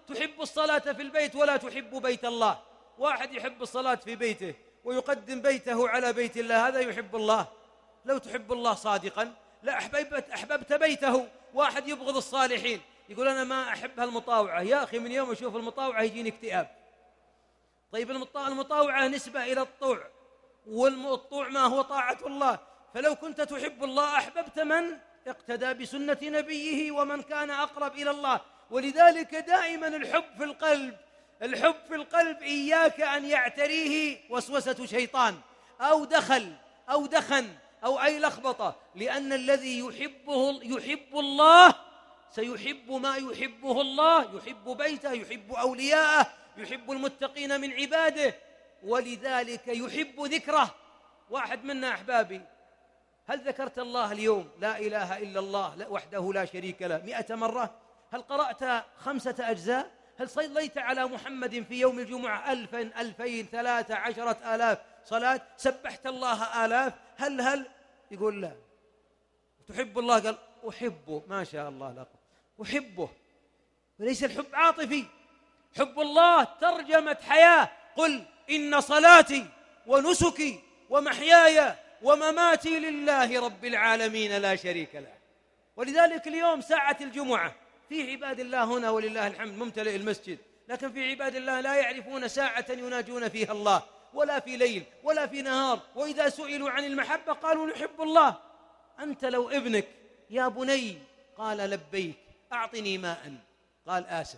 تحب الصلاة في البيت ولا تحب بيت الله. واحد يحب الصلاة في بيته ويقدم بيته على بيت الله، هذا يحب الله؟ لو تحب الله صادقا لأحببت أحببت بيته. واحد يبغض الصالحين يقول أنا ما أحب هالمطاوعة، يا أخي من يوم أشوف المطاوعة يجيني اكتئاب. طيب المطاوعة نسبة إلى الطوع، والطوع ما هو طاعة الله. فلو كنت تحب الله أحببت من اقتدى بسنة نبيه ومن كان أقرب إلى الله. ولذلك دائما الحب في القلب، الحب في القلب إياك أن يعتريه وسوسة شيطان أو دخل أو دخن أو أي لخبطة، لأن الذي يحبه يحب الله سيحب ما يحبه الله، يحب بيته، يحب أولياءه، يحب المتقين من عباده، ولذلك يحب ذكره. واحد منا أحبابي، هل ذكرت الله اليوم لا إله إلا الله وحده لا شريك له مئة مرة؟ هل قرأت خمسة أجزاء؟ هل صليت على محمد في يوم الجمعة ألفا ألفين ثلاثة عشرة آلاف صلاة؟ سبحت الله آلاف؟ هل هل يقول لا. تحب الله؟ قال أحبه، ما شاء الله لك أحبه. وليس الحب عاطفي، حب الله ترجمة حياة. قل إن صلاتي ونسكي ومحياي ومماتي لله رب العالمين لا شريك له. ولذلك اليوم ساعة الجمعة في عباد الله هنا ولله الحمد ممتلئ المسجد، لكن في عباد الله لا يعرفون ساعة يناجون فيها الله، ولا في ليل ولا في نهار. وإذا سئلوا عن المحبة قالوا نحب الله. أنت لو ابنك يا بني قال لبيك أعطني ماء، قال آسف.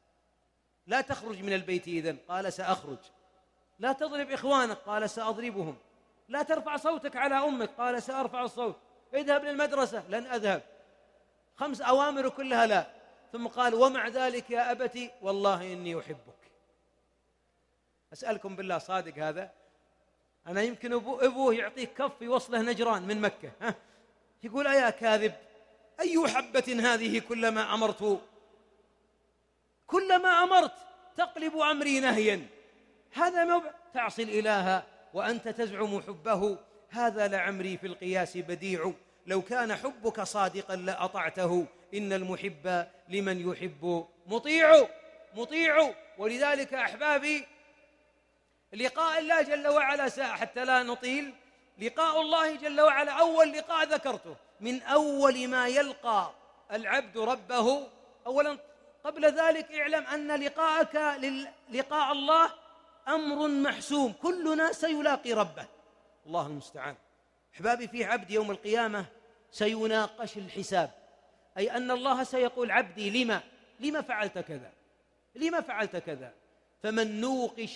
لا تخرج من البيت إذن، قال سأخرج. لا تضرب إخوانك، قال سأضربهم. لا ترفع صوتك على أمك، قال سأرفع الصوت. اذهب للمدرسة، لن أذهب. خمس أوامر كلها لا. ثم قال ومع ذلك يا أبتي والله إني أحبك. أسألكم بالله صادق هذا؟ أنا يمكن أبوه, أبوه يعطيك كف يوصله نجران من مكة، ها؟ يقول أيا كاذب أي حبة هذه؟ كلما أمرت كلما أمرت تقلب أمري نهيا. هذا ما تعصي الإله وأنت تزعم حبه، هذا لعمري في القياس بديع. لو كان حبك صادقا لأطعته، إن المحب لمن يحب مطيع مطيع. ولذلك أحبابي لقاء الله جل وعلا ساعة حتى لا نطيل. لقاء الله جل وعلا أول لقاء ذكرته، من أول ما يلقى العبد ربه. أولا قبل ذلك اعلم أن لقاءك لقاء الله أمر محسوم، كلنا سيلاقي ربه، الله المستعان. أحبابي في عبد يوم القيامة سيناقش الحساب، أي أن الله سيقول عبدي لما لما فعلت كذا، لما فعلت كذا. فمن نوقش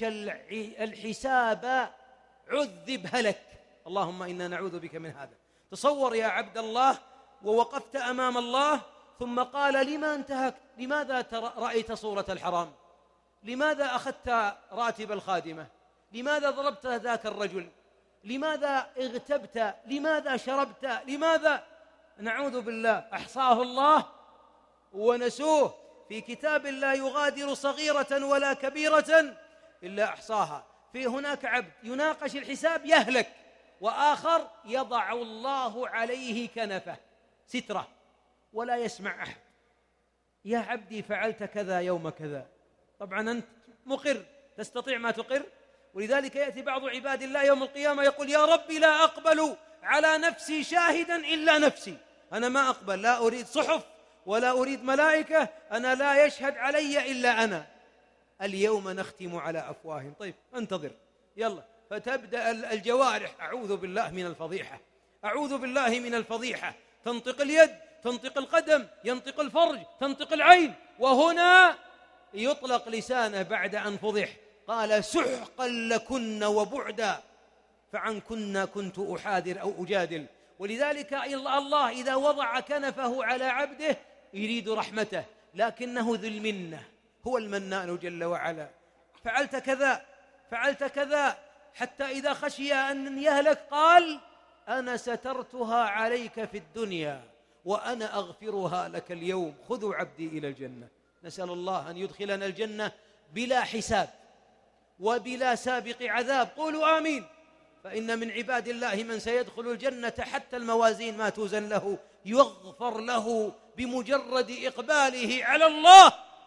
الحساب عذب هلك. اللهم إنا نعوذ بك من هذا. تصور يا عبد الله ووقفت أمام الله ثم قال لما انتهكت؟ لماذا رأيت صورة الحرام؟ لماذا أخذت راتب الخادمة؟ لماذا ضربت ذاك الرجل؟ لماذا اغتبت؟ لماذا شربت؟ لماذا؟ نعوذ بالله. أحصاه الله ونسوه. في كتاب لا يغادر صغيرة ولا كبيرة إلا أحصاها. في هناك عبد يناقش الحساب يهلك، وآخر يضع الله عليه كنفه سترة ولا يسمع أحد. يا عبدي فعلت كذا يوم كذا، طبعا أنت مقر، تستطيع ما تقر. ولذلك يأتي بعض عباد الله يوم القيامة يقول يا ربي لا أقبل على نفسي شاهدا إلا نفسي. أنا ما أقبل، لا أريد صحف ولا أريد ملائكة، أنا لا يشهد علي إلا أنا. اليوم نختم على أفواههم. طيب انتظر، يلا. فتبدأ الجوارح، أعوذ بالله من الفضيحة، أعوذ بالله من الفضيحة. تنطق اليد، تنطق القدم، ينطق الفرج، تنطق العين، وهنا يطلق لسانه بعد أن فضح. قال سحقا لكن وبعدا، فعنكن كنت أحاذر أو أجادل. ولذلك الله إذا وضع كنفه على عبده يريد رحمته، لكنه ذو المنة، هو المنان جل وعلا. فعلت كذا فعلت كذا، حتى إذا خشي أن يهلك قال أنا سترتها عليك في الدنيا وأنا أغفرها لك اليوم، خذوا عبدي إلى الجنة. نسأل الله أن يدخلنا الجنة بلا حساب وبلا سابق عذاب. قولوا آمين. فإن من عباد الله من سيدخل الجنة حتى الموازين ما توزن له يغفر له بمجرد إقباله على الله.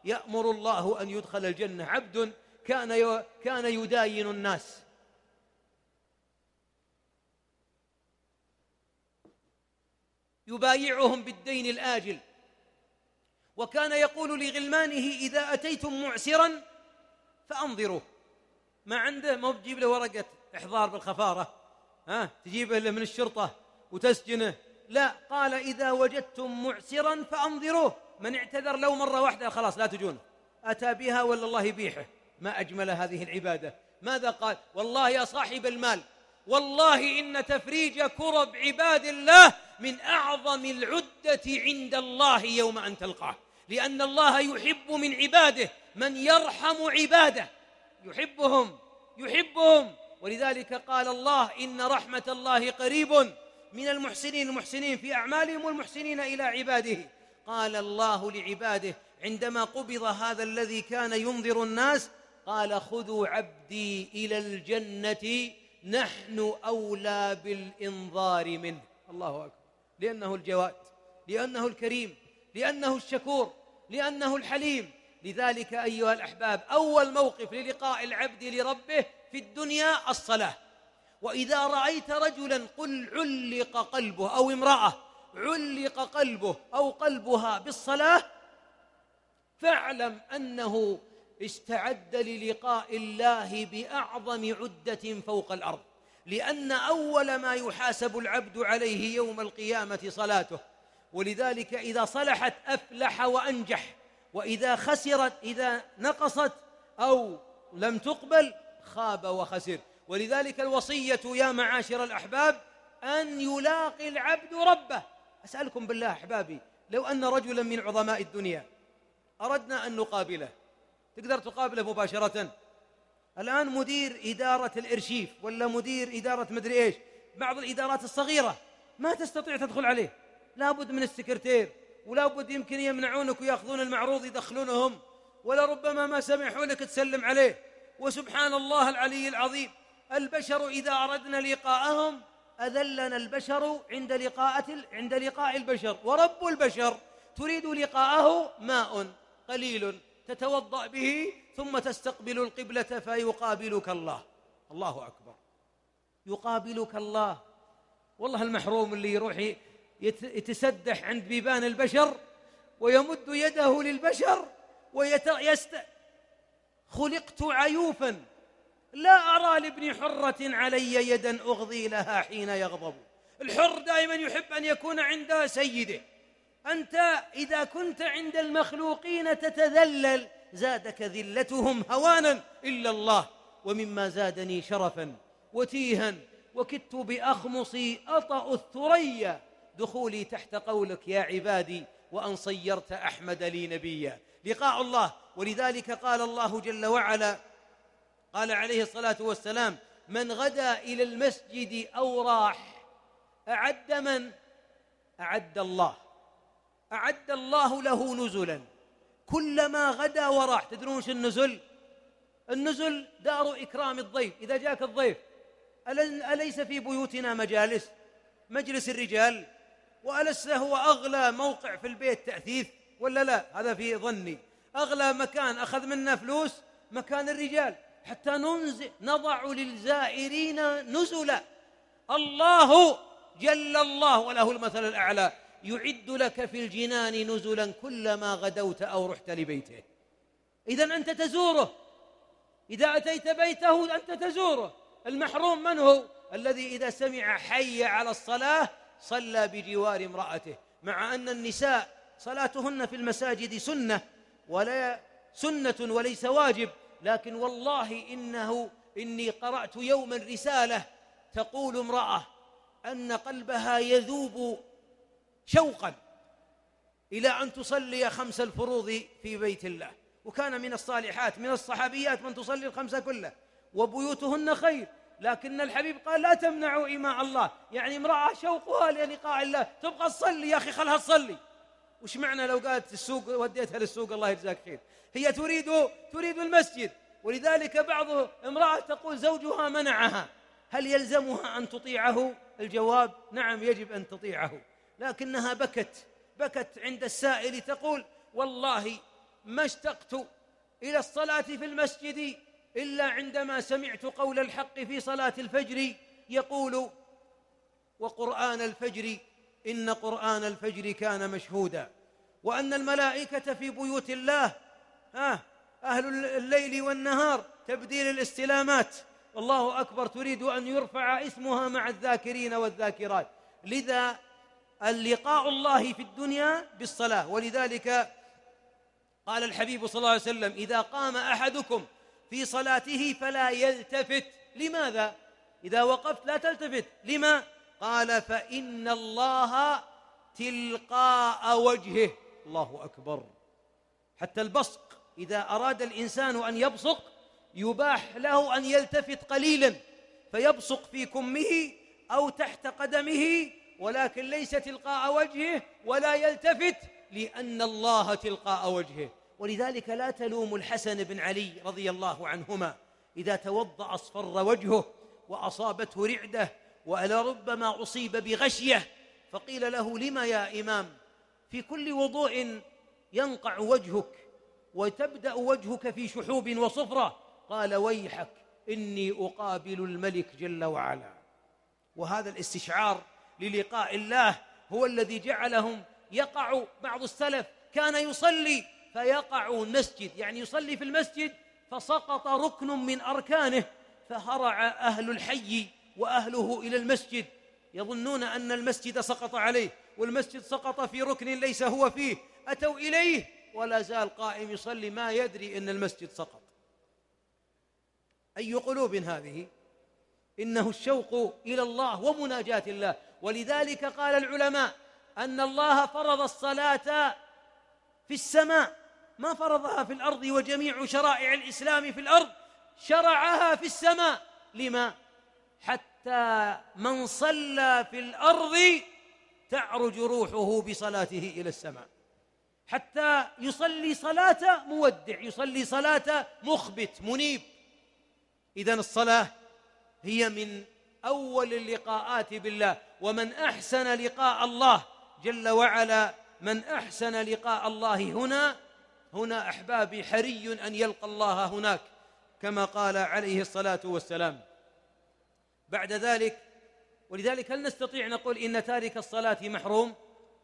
يأمر الله أن يدخل الجنة عبد كان كان يداين الناس، يبايعهم بالدين الآجل، وكان يقول لغلمانه إذا أتيتم معسرا فأنظروه. ما عنده ما بتجيب له ورقة إحضار بالخفارة، ها تجيبه له من الشرطة وتسجنه، لا، قال إذا وجدتم معسرا فأنظروه، من اعتذر لو مرة واحدة خلاص لا تجونه، أتى بها ولا الله يبيحه. ما أجمل هذه العبادة. ماذا قال؟ والله يا صاحب المال، والله إن تفريج كرب عباد الله من أعظم العدة عند الله يوم أن تلقاه، لأن الله يحب من عباده من يرحم عباده، يحبهم يحبهم ولذلك قال الله إن رحمة الله قريب من المحسنين، المحسنين في أعمالهم والمحسنين إلى عباده. قال الله لعباده عندما قبض هذا الذي كان ينذر الناس، قال خذوا عبدي إلى الجنة نحن أولى بالإنذار منه. الله أكبر. لأنه الجواد، لأنه الكريم، لأنه الشكور، لأنه الحليم. لذلك أيها الأحباب أول موقف للقاء العبد لربه في الدنيا الصلاة. وإذا رأيت رجلا قل علق قلبه أو امرأة علق قلبه أو قلبها بالصلاة فاعلم أنه استعد للقاء الله بأعظم عدة فوق الأرض، لأن أول ما يحاسب العبد عليه يوم القيامة صلاته. ولذلك إذا صلحت أفلح وأنجح، وإذا خسرت إذا نقصت أو لم تقبل خاب وخسر. ولذلك الوصية يا معاشر الأحباب أن يلاقي العبد ربه. أسألكم بالله أحبابي، لو أن رجلا من عظماء الدنيا أردنا أن نقابله، تقدر تقابله مباشرة؟ الآن مدير إدارة الإرشيف ولا مدير إدارة مدري إيش، بعض الإدارات الصغيرة ما تستطيع تدخل عليه، لابد من السكرتير، ولا بد يمكن يمنعونك ويأخذون المعروض يدخلونهم، ولا ربما ما سمحوا لك تسلم عليه. وسبحان الله العلي العظيم، البشر إذا أردنا لقاءهم أذلنا البشر عند لقاء عند لقاء البشر. ورب البشر تريد لقاءه ماء قليل تتوضأ به ثم تستقبل القبلة فيقابلك الله. الله أكبر، يقابلك الله. والله المحروم اللي يروح يتسدح عند بيبان البشر ويمد يده للبشر ويست خلقت عيوفا لا أرى لابن حرة علي يدا أغضي لها حين يغضب. الحر دائما يحب أن يكون عند سيده. أنت إذا كنت عند المخلوقين تتذلل زادك ذلتهم هوانا إلا الله. ومما زادني شرفا وتيها وكدت بأخمصي أطأ الثريا دخولي تحت قولك يا عبادي وأن صيرت أحمد لي نبيا. لقاء الله. ولذلك قال الله جل وعلا، قال عليه الصلاة والسلام من غدا إلى المسجد أو راح أعد من أعد الله أعد الله له نزلا كلما غدا وراح. تدرون شو النزل؟ النزل دار إكرام الضيف. إذا جاك الضيف أليس في بيوتنا مجالس؟ مجلس الرجال، وأليس هو أغلى موقع في البيت تأثيث ولا لا؟ هذا في ظني. أغلى مكان أخذ منا فلوس مكان الرجال، حتى ننزل نضع للزائرين نزلا. الله جل الله وله المثل الأعلى يعد لك في الجنان نزلا كلما غدوت أو رحت لبيته. إذن أنت تزوره، إذا أتيت بيته أنت تزوره. المحروم من هو؟ الذي إذا سمع حي على الصلاة صلى بجوار امرأته، مع أن النساء صلاتهن في المساجد سنة ولا سنة وليس واجب، لكن والله إنه إني قرأت يوما رسالة تقول امرأة أن قلبها يذوب شوقا إلى أن تصلي خمس الفروض في بيت الله، وكان من الصالحات من الصحابيات من تصلي الخمسة كلها وبيوتهن خير، لكن الحبيب قال لا تمنعوا إماء الله. يعني امرأة شوقها للقاء الله تبقى تصلي، يا أخي خلها تصلي. وش معنى لو قالت السوق وديتها للسوق الله يجزاك خير؟ هي تريد تريد المسجد. ولذلك بعض امرأة تقول زوجها منعها، هل يلزمها أن تطيعه؟ الجواب نعم يجب أن تطيعه، لكنها بكت بكت عند السائل تقول والله ما اشتقت إلى الصلاة في المسجد إلا عندما سمعت قول الحق في صلاة الفجر يقول: وقرآن الفجر إن قرآن الفجر كان مشهودا، وأن الملائكة في بيوت الله آه أهل الليل والنهار تبديل الاستلامات، والله أكبر تريد أن يرفع اسمها مع الذاكرين والذاكرات. لذا اللقاء الله في الدنيا بالصلاة. ولذلك قال الحبيب صلى الله عليه وسلم: إذا قام أحدكم في صلاته فلا يلتفت. لماذا؟ إذا وقفت لا تلتفت، لما؟ قال: فإن الله تلقاء وجهه. الله أكبر. حتى البصق إذا أراد الإنسان أن يبصق يباح له أن يلتفت قليلا فيبصق في كمه أو تحت قدمه، ولكن ليس تلقاء وجهه ولا يلتفت، لأن الله تلقاء وجهه. ولذلك لا تلوم الحسن بن علي رضي الله عنهما إذا توضأ أصفر وجهه وأصابته رعدة ولربما أصيب بغشية، فقيل له: لما يا إمام في كل وضوء ينقع وجهك وتبدأ وجهك في شحوب وصفرة؟ قال: ويحك إني أقابل الملك جل وعلا. وهذا الاستشعار للقاء الله هو الذي جعلهم يقع. بعض السلف كان يصلي فيقع المسجد، يعني يصلي في المسجد فسقط ركن من أركانه، فهرع أهل الحي وأهله إلى المسجد يظنون أن المسجد سقط عليه، والمسجد سقط في ركن ليس هو فيه، أتوا إليه ولا زال قائم يصلي ما يدري أن المسجد سقط. أي قلوب هذه؟ إنه الشوق إلى الله ومناجاة الله. ولذلك قال العلماء أن الله فرض الصلاة في السماء، ما فرضها في الأرض، وجميع شرائع الإسلام في الأرض شرعها في السماء. لما؟ حتى من صلى في الأرض تعرج روحه بصلاته إلى السماء، حتى يصلي صلاة مودع، يصلي صلاة مخبت منيب. إذن الصلاة هي من أول اللقاءات بالله. ومن أحسن لقاء الله جل وعلا، من أحسن لقاء الله هنا هنا أحبابي حري أن يلقى الله هناك، كما قال عليه الصلاة والسلام. بعد ذلك، ولذلك هل نستطيع نقول إن تارك الصلاة محروم؟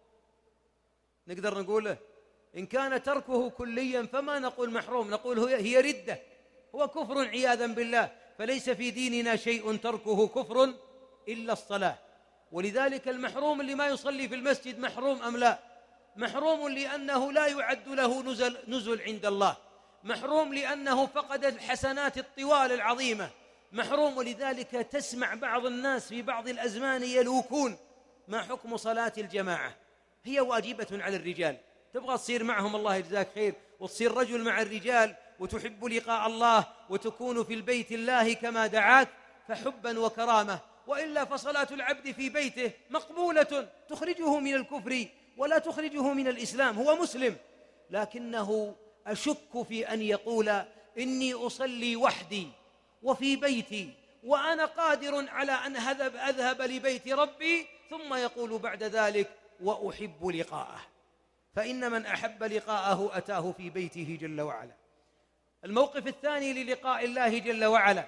نقدر نقوله إن كان تركه كليا فما نقول محروم، نقول هي ردة، هو كفر عياذا بالله. فليس في ديننا شيء تركه كفر إلا الصلاة. ولذلك المحروم اللي ما يصلي في المسجد محروم أم لا؟ محروم لأنه لا يعد له نزل, نزل عند الله، محروم لأنه فقد الحسنات الطوال العظيمة، محروم. ولذلك تسمع بعض الناس في بعض الأزمان يلوكون: ما حكم صلاة الجماعة؟ هي واجبة على الرجال، تبغى تصير معهم الله يجزاك خير وتصير رجل مع الرجال وتحب لقاء الله وتكون في البيت الله كما دعاك فحبا وكرامة، وإلا فصلاة العبد في بيته مقبولة تخرجه من الكفر ولا تخرجه من الإسلام، هو مسلم. لكنه أشك في أن يقول: إني أصلي وحدي وفي بيتي وأنا قادر على أن أذهب, أذهب لبيت ربي، ثم يقول بعد ذلك: وأحب لقاءه. فإن من أحب لقاءه أتاه في بيته جل وعلا. الموقف الثاني للقاء الله جل وعلا: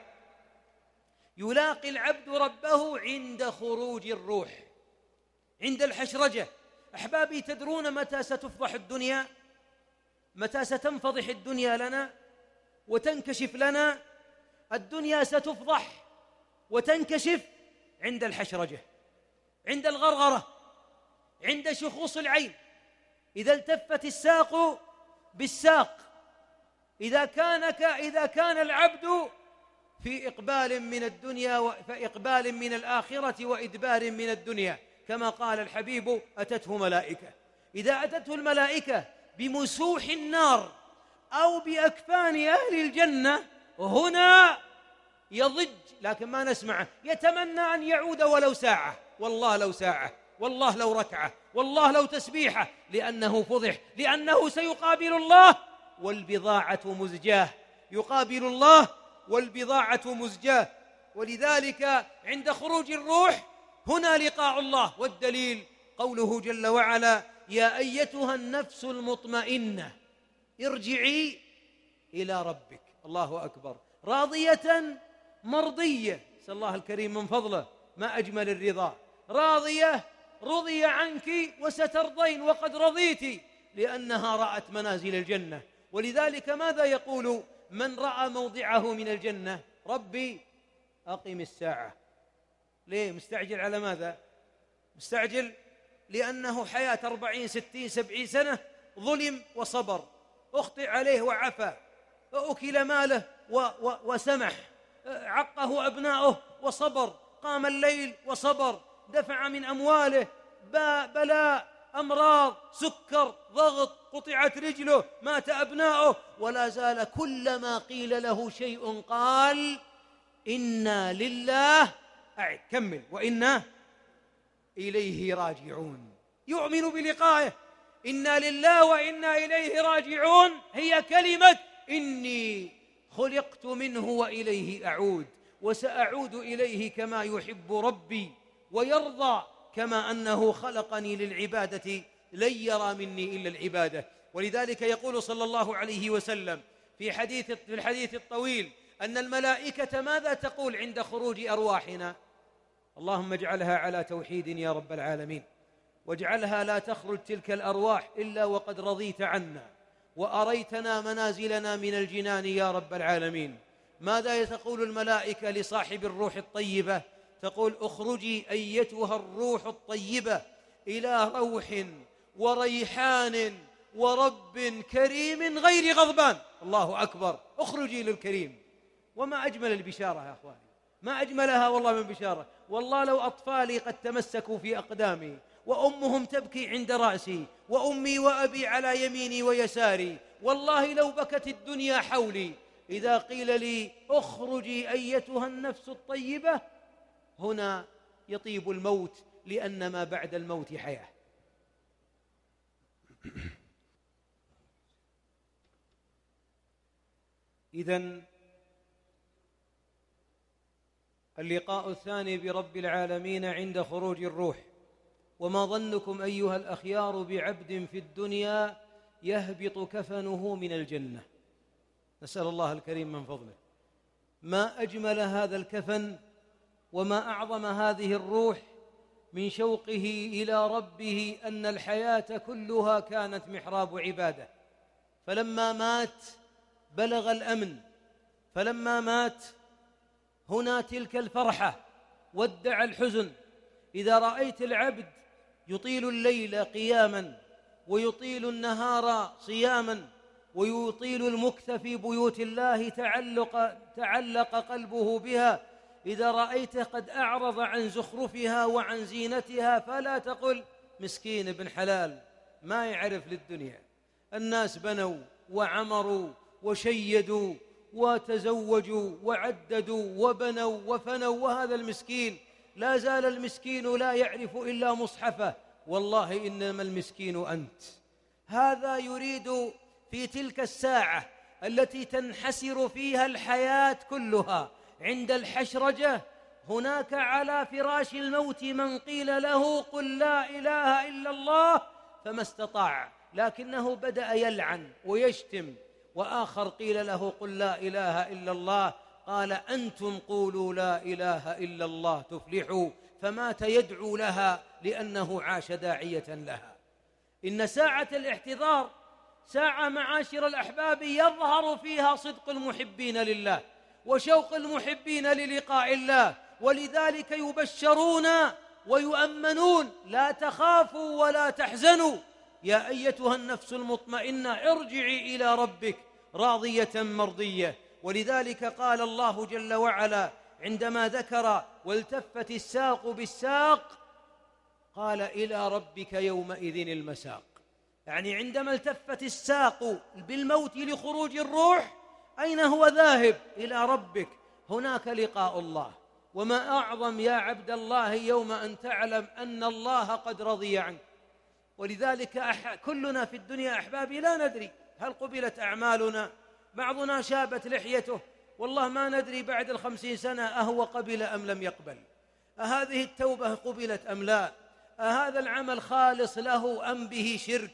يلاقي العبد ربه عند خروج الروح، عند الحشرجة. أحبابي، تدرون متى ستفضح الدنيا؟ متى ستنفضح الدنيا لنا وتنكشف لنا؟ الدنيا ستفضح وتنكشف عند الحشرجة، عند الغرغرة، عند شخوص العين، إذا التفت الساق بالساق، إذا كان إذا كان العبد في إقبال من الدنيا فإقبال من الآخرة وإدبار من الدنيا، كما قال الحبيب: أتته ملائكة. إذا أتته الملائكة بمسوح النار أو بأكفان أهل الجنة هنا يضج، لكن ما نسمعه، يتمنى أن يعود ولو ساعة، والله لو ساعة، والله لو ركعة، والله لو تسبيحة، لأنه فضح، لأنه سيقابل الله والبضاعة مزجاه، يقابل الله والبضاعة مزجاه. ولذلك عند خروج الروح هنا لقاء الله، والدليل قوله جل وعلا: يا أيتها النفس المطمئنة ارجعي إلى ربك. الله أكبر. راضية مرضية، نسأل الله الكريم من فضله، ما أجمل الرضا. راضية رضي عنك وسترضين، وقد رضيت، لأنها رأت منازل الجنة. ولذلك ماذا يقول من رأى موضعه من الجنة؟ ربي أقم الساعة. ليه مستعجل؟ على ماذا مستعجل؟ لأنه حياة أربعين ستين سبعين سنة ظلم وصبر، أخطئ عليه وعفى، أكل ماله و و وسمح، عقه أبناؤه وصبر، قام الليل وصبر، دفع من أمواله بلاء، أمراض، سكر، ضغط، قطعت رجله، مات أبناؤه، ولا زال كلما قيل له شيء قال إنا لله أعد كمل وإنا إليه راجعون. يؤمن بلقائه. إنا لله وإنا إليه راجعون هي كلمة إني خلقت منه وإليه أعود، وسأعود إليه كما يحب ربي ويرضى، كما أنه خلقني للعبادة لن يرى مني إلا العبادة. ولذلك يقول صلى الله عليه وسلم في حديث في الحديث الطويل أن الملائكة ماذا تقول عند خروج أرواحنا؟ اللهم اجعلها على توحيد يا رب العالمين، واجعلها لا تخرج تلك الأرواح إلا وقد رضيت عنا وأريتنا منازلنا من الجنان يا رب العالمين. ماذا تقول الملائكة لصاحب الروح الطيبة؟ تقول اخرجي أيتها الروح الطيبة إلى روح وريحان ورب كريم غير غضبان. الله أكبر. اخرجي للكريم. وما أجمل البشارة يا أخواني، ما أجملها والله من بشارة. والله لو أطفالي قد تمسكوا في أقدامي وأمهم تبكي عند رأسي وأمي وأبي على يميني ويساري، والله لو بكت الدنيا حولي إذا قيل لي اخرجي أيتها النفس الطيبة، هنا يطيب الموت، لأن ما بعد الموت حياة. إذن اللقاء الثاني برب العالمين عند خروج الروح. وما ظنكم أيها الأخيار بعبد في الدنيا يهبط كفنه من الجنة؟ نسأل الله الكريم من فضله. ما أجمل هذا الكفن، وما أعظم هذه الروح من شوقه إلى ربه، أن الحياة كلها كانت محراب عبادة. فلما مات بلغ الأمن، فلما مات هنا تلك الفرحة ودع الحزن. إذا رأيت العبد يطيل الليل قياما ويطيل النهار صياما ويطيل المكث في بيوت الله تعلق, تعلق قلبه بها، إذا رأيته قد أعرض عن زخرفها وعن زينتها فلا تقل مسكين ابن حلال ما يعرف للدنيا. الناس بنوا وعمروا وشيدوا وتزوجوا وعددوا وبنوا وفنوا، وهذا المسكين لا زال المسكين لا يعرف إلا مصحفه. والله إنما المسكين أنت. هذا يريد في تلك الساعة التي تنحسر فيها الحياة كلها عند الحشرجة، هناك على فراش الموت من قيل له قل لا إله إلا الله فما استطاع، لكنه بدأ يلعن ويشتم. وآخر قيل له قل لا إله إلا الله قال أنتم قولوا لا إله إلا الله تفلحوا، فمات يدعو لها لأنه عاش داعية لها. إن ساعة الاحتضار ساعة معاشر الأحباب يظهر فيها صدق المحبين لله وشوق المحبين للقاء الله، ولذلك يبشرون ويؤمنون لا تخافوا ولا تحزنوا يا أيتها النفس المطمئنة ارجعي إلى ربك راضية مرضية. ولذلك قال الله جل وعلا عندما ذكر والتفت الساق بالساق قال إلى ربك يومئذ المساق، يعني عندما التفت الساق بالموت لخروج الروح أين هو ذاهب؟ إلى ربك. هناك لقاء الله. وما أعظم يا عبد الله يوم أن تعلم أن الله قد رضي عنك. ولذلك أح... كلنا في الدنيا أحبابي لا ندري هل قبلت أعمالنا. بعضنا شابت لحيته، والله ما ندري بعد الخمسين سنة أهو قبل أم لم يقبل، أهذه التوبة قبلت أم لا، أهذا العمل خالص له أم به شرك،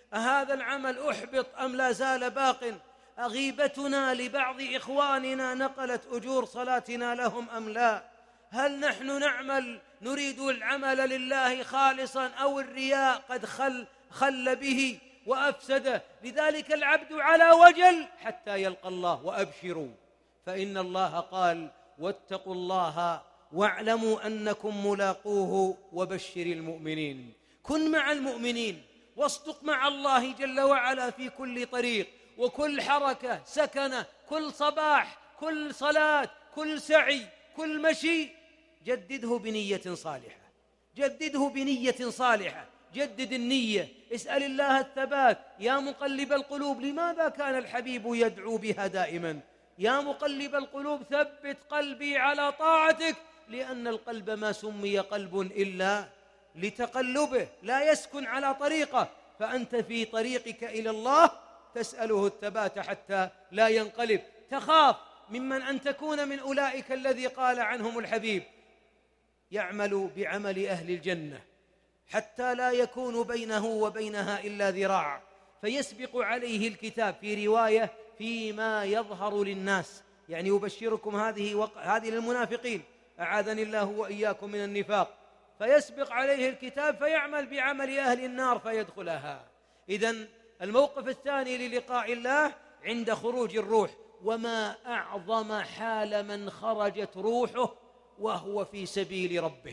أهذا العمل أحبط أم لا زال باق؟ أغيبتنا لبعض إخواننا نقلت أجور صلاتنا لهم أم لا؟ هل نحن نعمل نريد العمل لله خالصا أو الرياء قد خل, خل به وأفسده؟ لذلك العبد على وجل حتى يلقى الله. وأبشروا فإن الله قال واتقوا الله واعلموا أنكم ملاقوه وبشر المؤمنين. كن مع المؤمنين واصدق مع الله جل وعلا في كل طريق وكل حركة سكنة، كل صباح، كل صلاة، كل سعي، كل مشي. جدده بنية صالحة، جدده بنية صالحة، جدد النية، اسأل الله الثبات. يا مقلب القلوب، لماذا كان الحبيب يدعو بها دائما؟ يا مقلب القلوب ثبت قلبي على طاعتك، لأن القلب ما سمي قلب إلا لتقلبه، لا يسكن على طريقه. فأنت في طريقك إلى الله تسأله الثبات حتى لا ينقلب. تخاف ممن أن تكون من أولئك الذي قال عنهم الحبيب يعمل بعمل أهل الجنة حتى لا يكون بينه وبينها إلا ذراع فيسبق عليه الكتاب، في رواية فيما يظهر للناس، يعني يبشركم هذه وق... هذه للمنافقين، أعاذني الله وإياكم من النفاق. فيسبق عليه الكتاب فيعمل بعمل أهل النار فيدخلها. إذن الموقف الثاني للقاء الله عند خروج الروح. وما أعظم حال من خرجت روحه وهو في سبيل ربه،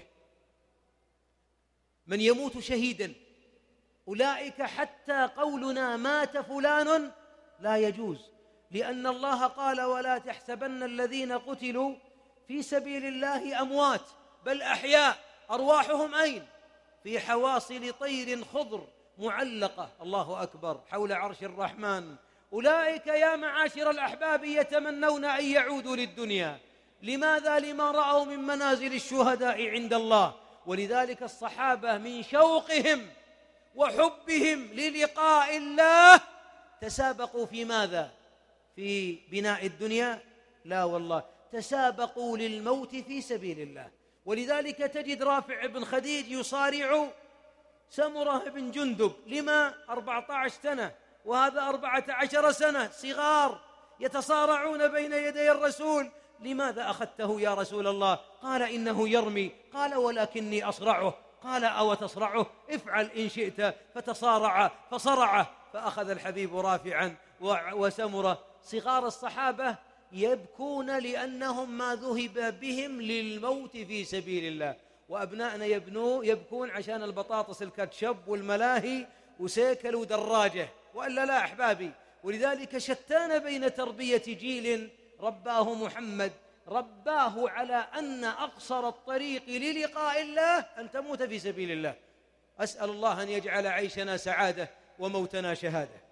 من يموت شهيدا. أولئك حتى قولنا مات فلان لا يجوز، لأن الله قال ولا تحسبن الذين قتلوا في سبيل الله أموات بل أحياء. أرواحهم أين؟ في حواصل طير خضر معلقة، الله أكبر، حول عرش الرحمن. أولئك يا معاشر الأحباب يتمنون أن يعودوا للدنيا. لماذا؟ لما رأوا من منازل الشهداء عند الله. ولذلك الصحابة من شوقهم وحبهم للقاء الله تسابقوا في ماذا؟ في بناء الدنيا؟ لا والله، تسابقوا للموت في سبيل الله. ولذلك تجد رافع بن خديج يصارع سمرة بن جندب، لما؟ أربعة عشر سنة وهذا أربعة عشر سنة، صغار يتصارعون بين يدي الرسول. لماذا أخذته يا رسول الله؟ قال إنه يرمي. قال ولكني أصرعه. قال أو تصرعه؟ افعل إن شئت. فتصارع فصرعه، فأخذ الحبيب رافعا وسمرة. صغار الصحابة يبكون لأنهم ما ذهب بهم للموت في سبيل الله، وأبنائنا يبنوا يبكون عشان البطاطس الكاتشب والملاهي وسيكل ودراجة، وإلا لا أحبابي. ولذلك شتان بين تربية جيل رباه محمد، رباه على أن أقصر الطريق للقاء الله أن تموت في سبيل الله. أسأل الله أن يجعل عيشنا سعادة وموتنا شهادة.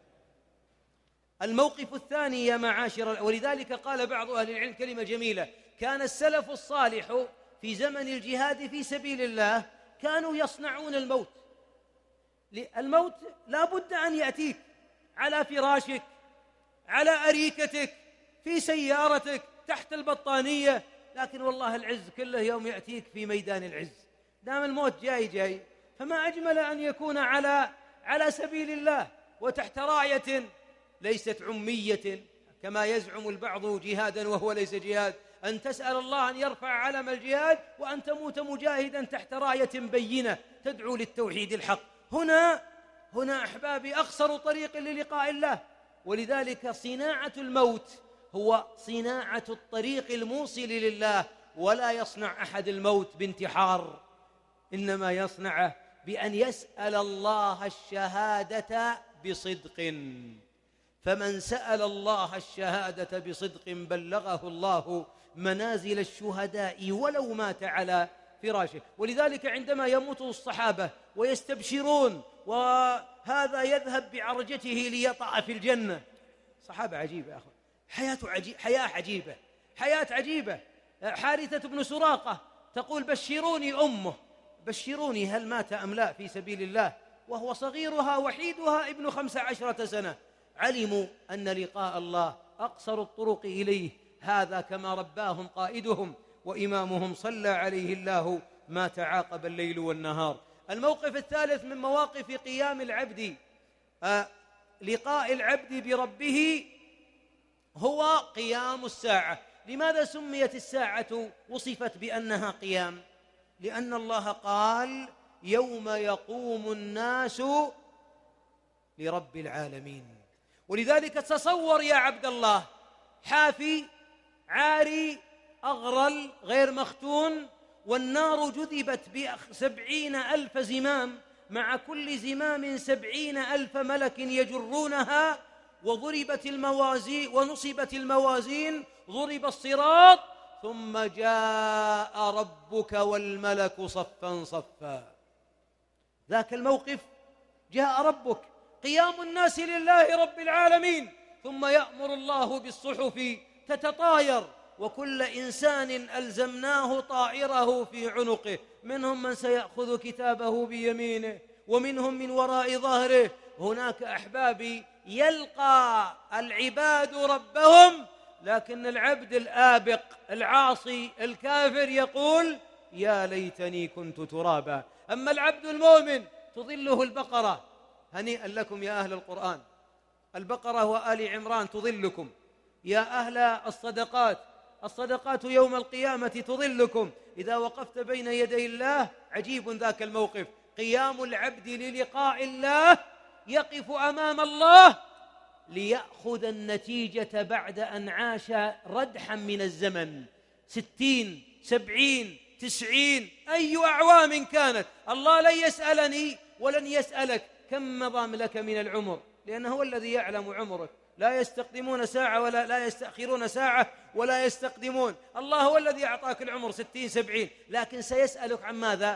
الموقف الثاني يا معاشر، ولذلك قال بعض أهل العلم كلمة جميلة: كان السلف الصالح في زمن الجهاد في سبيل الله كانوا يصنعون الموت. الموت لا بد أن يأتيك على فراشك، على أريكتك، في سيارتك، تحت البطانية، لكن والله العز كله يوم يأتيك في ميدان العز. دام الموت جاي جاي، فما أجمل أن يكون على على سبيل الله وتحت راية ليست عمية كما يزعم البعض جهادا وهو ليس جهاد. أن تسأل الله أن يرفع علم الجهاد وأن تموت مجاهدا تحت راية بينة تدعو للتوحيد الحق. هنا هنا أحبابي أقصر طريق للقاء الله. ولذلك صناعة الموت هو صناعة الطريق الموصل لله. ولا يصنع أحد الموت بانتحار، إنما يصنعه بأن يسأل الله الشهادة بصدق. فمن سأل الله الشهادة بصدق بلغه الله منازل الشهداء ولو مات على فراشه. ولذلك عندما يموت الصحابة ويستبشرون وهذا يذهب بعرجته ليطأ في الجنة، صحابة عجيبة يا أخوان، حياة عجيبة، حياة عجيبة، حياة عجيبة. حارثة بن سراقة تقول: بشروني أمه، بشروني هل مات أم لا في سبيل الله، وهو صغيرها وحيدها ابن خمس عشرة سنة. علموا أن لقاء الله أقصر الطرق إليه، هذا كما رباهم قائدهم وإمامهم صلى عليه الله ما تعاقب الليل والنهار. الموقف الثالث من مواقف قيام العبد آه لقاء العبد بربه هو قيام الساعة. لماذا سميت الساعة وصفت بأنها قيام؟ لأن الله قال يوم يقوم الناس لرب العالمين. ولذلك تصور يا عبد الله حافي عاري أغرل غير مختون، والنار جذبت بسبعين ألف زمام، مع كل زمام سبعين ألف ملك يجرونها، وضربت الموازين ونصبت الموازين، ضرب الصراط، ثم جاء ربك والملك صفا صفا. ذاك الموقف جاء ربك، قيام الناس لله رب العالمين، ثم يأمر الله بالصحف تتطاير، وكل إنسان ألزمناه طائره في عنقه، منهم من سيأخذ كتابه بيمينه ومنهم من وراء ظهره. هناك أحبابي يلقى العباد ربهم، لكن العبد الآبق العاصي الكافر يقول يا ليتني كنت ترابا. أما العبد المؤمن تظله البقرة، هنيئا لكم يا أهل القرآن، البقرة وآل عمران تظلكم، يا أهل الصدقات، الصدقات يوم القيامة تظلكم. إذا وقفت بين يدي الله عجيب ذاك الموقف، قيام العبد للقاء الله، يقف أمام الله ليأخذ النتيجة بعد أن عاش ردحا من الزمن، ستين سبعين تسعين أي أعوام كانت. الله لن يسألني ولن يسألك كم مضى لك من العمر، لأنه هو الذي يعلم عمرك، لا يستقدمون ساعة ولا لا يستأخرون ساعة ولا يستقدمون. الله هو الذي أعطاك العمر ستين سبعين، لكن سيسألك عن ماذا؟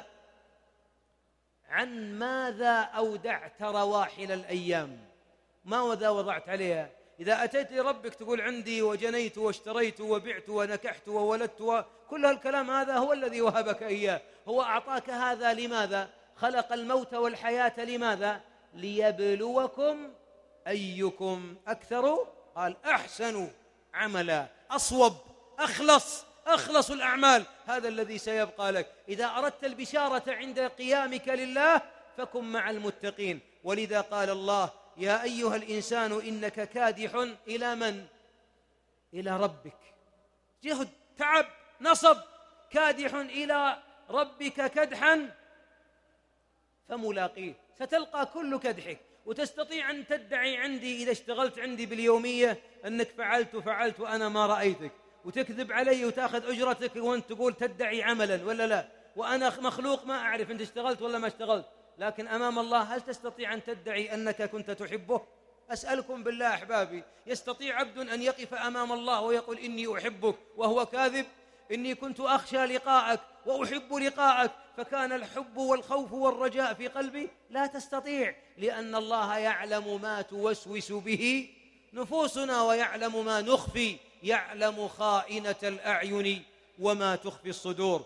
عن ماذا أودعت رواحل الأيام، ماذا وضعت عليها؟ إذا أتيت لربك تقول عندي وجنيت واشتريت وبعت ونكحت وولدت وكل هالكلام، هذا هو الذي وهبك إياه، هو أعطاك هذا. لماذا؟ خلق الموت والحياة لماذا؟ ليبلوكم أيكم أكثر قال أحسن عملا، أصوب أخلص أخلص الأعمال، هذا الذي سيبقى لك. إذا أردت البشارة عند قيامك لله فكن مع المتقين. ولذا قال الله يا أيها الإنسان إنك كادح إلى من؟ إلى ربك، جهد تعب نصب، كادح إلى ربك كدحا فملاقيه، ستلقى كل كدحك. وتستطيع أن تدعي عندي إذا اشتغلت عندي باليومية أنك فعلت وفعلت وأنا ما رأيتك، وتكذب علي وتأخذ أجرتك وأنت تقول تدعي عملا ولا لا، وأنا مخلوق ما أعرف أنت اشتغلت ولا ما اشتغلت. لكن أمام الله هل تستطيع أن تدعي أنك كنت تحبه؟ أسألكم بالله أحبابي، يستطيع عبد أن يقف أمام الله ويقول إني أحبك وهو كاذب؟ إني كنت أخشى لقاءك وأحب لقاءك فكان الحب والخوف والرجاء في قلبي. لا تستطيع، لأن الله يعلم ما توسوس به نفوسنا ويعلم ما نخفي، يعلم خائنة الأعين وما تخفي الصدور.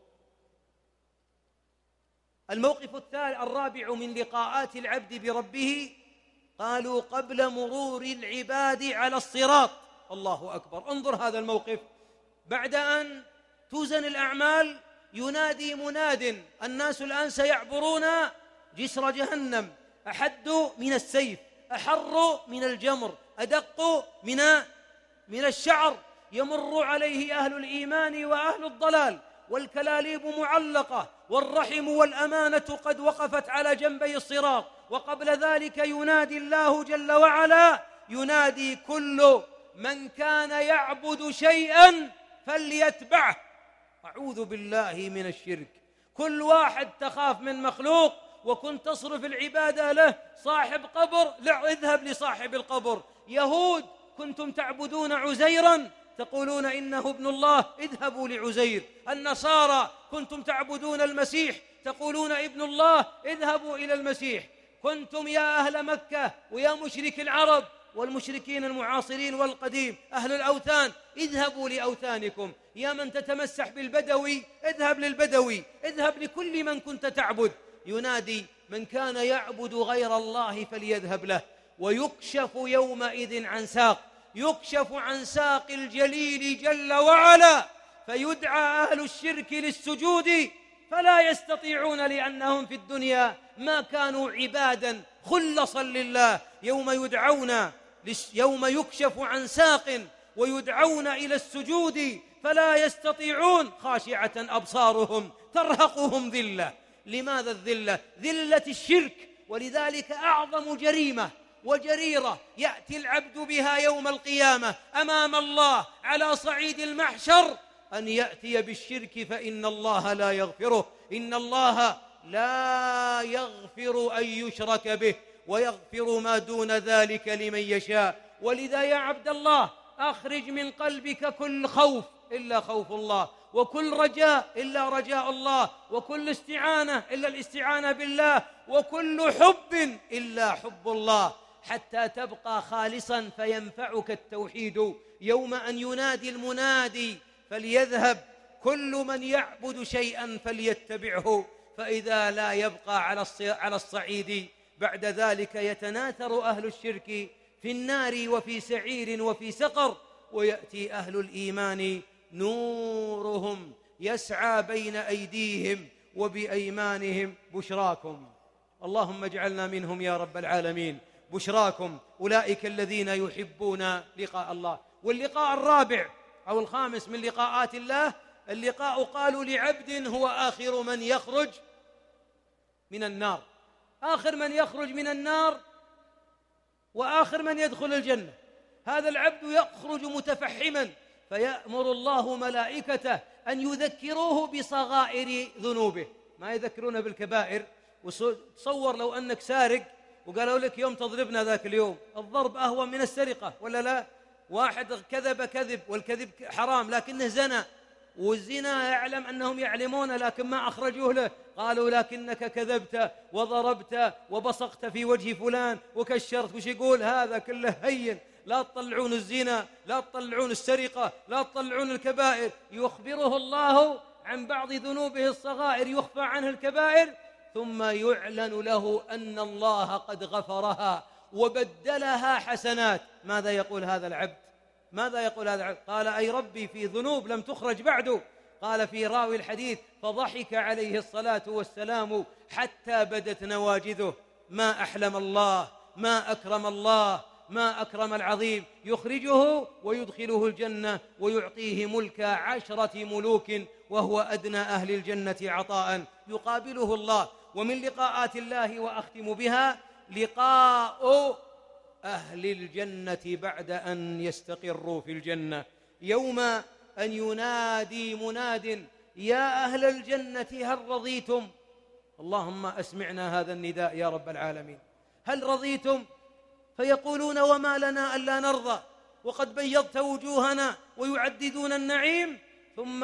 الموقف الثالث الرابع من لقاءات العبد بربه، قالوا قبل مرور العباد على الصراط. الله أكبر، انظر هذا الموقف، بعد أن توزن الأعمال ينادي مناد، الناس الآن سيعبرون جسر جهنم، أحد من السيف، أحر من الجمر، أدق من من الشعر، يمر عليه أهل الإيمان وأهل الضلال، والكلاليب معلقة، والرحم والأمانة قد وقفت على جنبي الصراط. وقبل ذلك ينادي الله جل وعلا، ينادي كل من كان يعبد شيئا فليتبعه. أعوذ بالله من الشرك، كل واحد تخاف من مخلوق وكنت تصرف العبادة له، صاحب قبر لا اذهب لصاحب القبر، يهود كنتم تعبدون عزيرا تقولون إنه ابن الله اذهبوا لعزير، النصارى كنتم تعبدون المسيح تقولون ابن الله اذهبوا إلى المسيح، كنتم يا أهل مكة ويا مشرك العرب والمشركين المعاصرين والقديم أهل الأوثان اذهبوا لأوثانكم، يا من تتمسح بالبدوي اذهب للبدوي، اذهب لكل من كنت تعبد. ينادي من كان يعبد غير الله فليذهب له، ويكشف يومئذ عن ساق، يكشف عن ساق الجليل جل وعلا، فيدعى أهل الشرك للسجود فلا يستطيعون، لأنهم في الدنيا ما كانوا عبادا خلصا لله. يوم يدعون يوم يكشف عن ساق ويدعون إلى السجود فلا يستطيعون، خاشعة أبصارهم ترهقهم ذلة. لماذا الذلة؟ ذلة الشرك. ولذلك أعظم جريمة وجريرة يأتي العبد بها يوم القيامة أمام الله على صعيد المحشر أن يأتي بالشرك، فإن الله لا يغفره. إن الله لا يغفر أن يشرك به ويغفر ما دون ذلك لمن يشاء. ولذا يا عبد الله أخرج من قلبك كل خوف إلا خوف الله، وكل رجاء إلا رجاء الله، وكل استعانة إلا الاستعانة بالله، وكل حب إلا حب الله، حتى تبقى خالصا فينفعك التوحيد يوم أن ينادي المنادي فليذهب كل من يعبد شيئا فليتبعه. فإذا لا يبقى على الصعيد بعد ذلك يتناثر أهل الشرك في النار وفي سعير وفي سقر، ويأتي أهل الإيمان نورهم يسعى بين أيديهم وبأيمانهم بشراكم. اللهم اجعلنا منهم يا رب العالمين. بشراكم أولئك الذين يحبون لقاء الله. واللقاء الرابع أو الخامس من لقاءات الله اللقاء قالوا لعبد هو آخر من يخرج من النار، آخر من يخرج من النار وآخر من يدخل الجنة. هذا العبد يخرج متفحما فيأمر الله ملائكته أن يذكروه بصغائر ذنوبه، ما يذكرون بالكبائر. وتصور لو أنك سارق وقالوا لك يوم تضربنا ذاك اليوم، الضرب أهون من السرقة ولا لا؟ واحد كذب كذب والكذب حرام لكنه زنى، والزنا يعلم أنهم يعلمون لكن ما أخرجوه له، قالوا لكنك كذبت وضربت وبصقت في وجه فلان وكشرت. وش يقول؟ هذا كله هين، لا تطلعون الزنا، لا تطلعون السرقة، لا تطلعون الكبائر. يخبره الله عن بعض ذنوبه الصغائر يخفى عنه الكبائر، ثم يعلن له أن الله قد غفرها وبدلها حسنات. ماذا يقول هذا العبد؟ ماذا يقول هذا العبد؟ قال أي ربي في ذنوب لم تخرج بعد. قال في راوي الحديث فضحك عليه الصلاة والسلام حتى بدت نواجذه. ما أحلم الله، ما أكرم الله، ما أكرم العظيم. يخرجه ويدخله الجنة ويعطيه ملك عشرة ملوك وهو أدنى أهل الجنة عطاء يقابله الله. ومن لقاءات الله وأختم بها لقاء أهل الجنة بعد أن يستقروا في الجنة، يوم أن ينادي مناد يا أهل الجنة هل رضيتم؟ اللهم أسمعنا هذا النداء يا رب العالمين. هل رضيتم؟ فيقولون وما لنا ألا نرضى وقد بيضت وجوهنا، ويعددون النعيم. ثم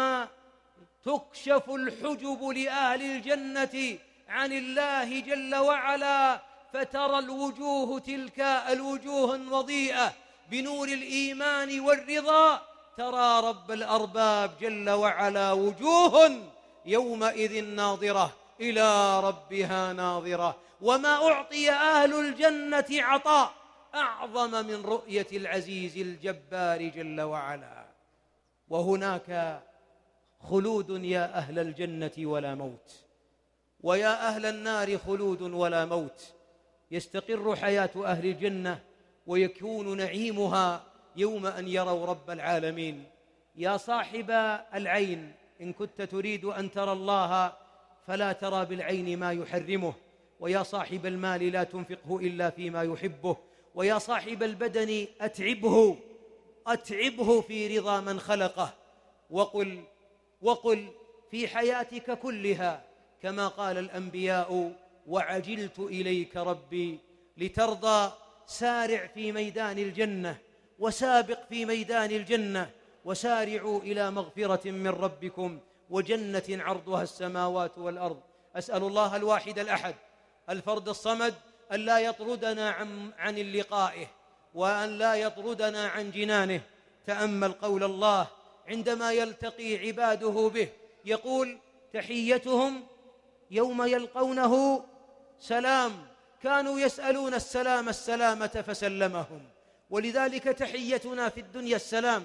تكشف الحجب لأهل الجنة عن الله جل وعلا، فترى الوجوه تلك الوجوه الوضيئة بنور الإيمان والرضا، ترى رب الأرباب جل وعلا وجوه يومئذ ناظرة إلى ربها ناظرة. وما أعطي أهل الجنة عطاء أعظم من رؤية العزيز الجبار جل وعلا. وهناك خلود يا أهل الجنة ولا موت، ويا أهل النار خلود ولا موت. يستقر حياة أهل الجنة ويكون نعيمها يوم أن يروا رب العالمين. يا صاحب العين إن كنت تريد أن ترى الله فلا ترى بالعين ما يحرمه، ويا صاحب المال لا تنفقه إلا فيما يحبه، ويا صاحب البدن أتعبه أتعبه في رضا من خلقه. وقل وقل في حياتك كلها كما قال الأنبياء وعجلت إليك ربي لترضى. سارع في ميدان الجنة وسابق في ميدان الجنة، وسارعوا إلى مغفرة من ربكم وجنة عرضها السماوات والأرض. أسأل الله الواحد الأحد الفرد الصمد أن لا يطردنا عن, عن اللقائه، وأن لا يطردنا عن جنانه. تأمل قول الله عندما يلتقي عباده به، يقول تحيتهم يوم يلقونه سلام. كانوا يسألون السلام السلامة فسلمهم. ولذلك تحيتنا في الدنيا السلام،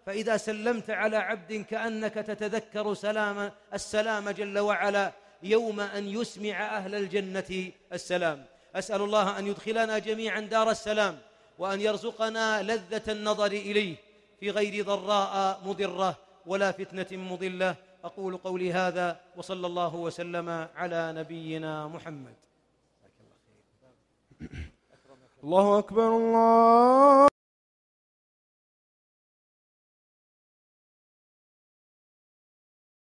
فإذا سلمت على عبد كأنك تتذكر سلام السلام جل وعلا يوم أن يسمع أهل الجنة السلام. أسأل الله أن يدخلنا جميعا دار السلام، وأن يرزقنا لذة النظر إليه في غير ضراء مضرة ولا فتنة مضلة. أقول قولي هذا، وصلى الله وسلم على نبينا محمد. الله أكبر. الله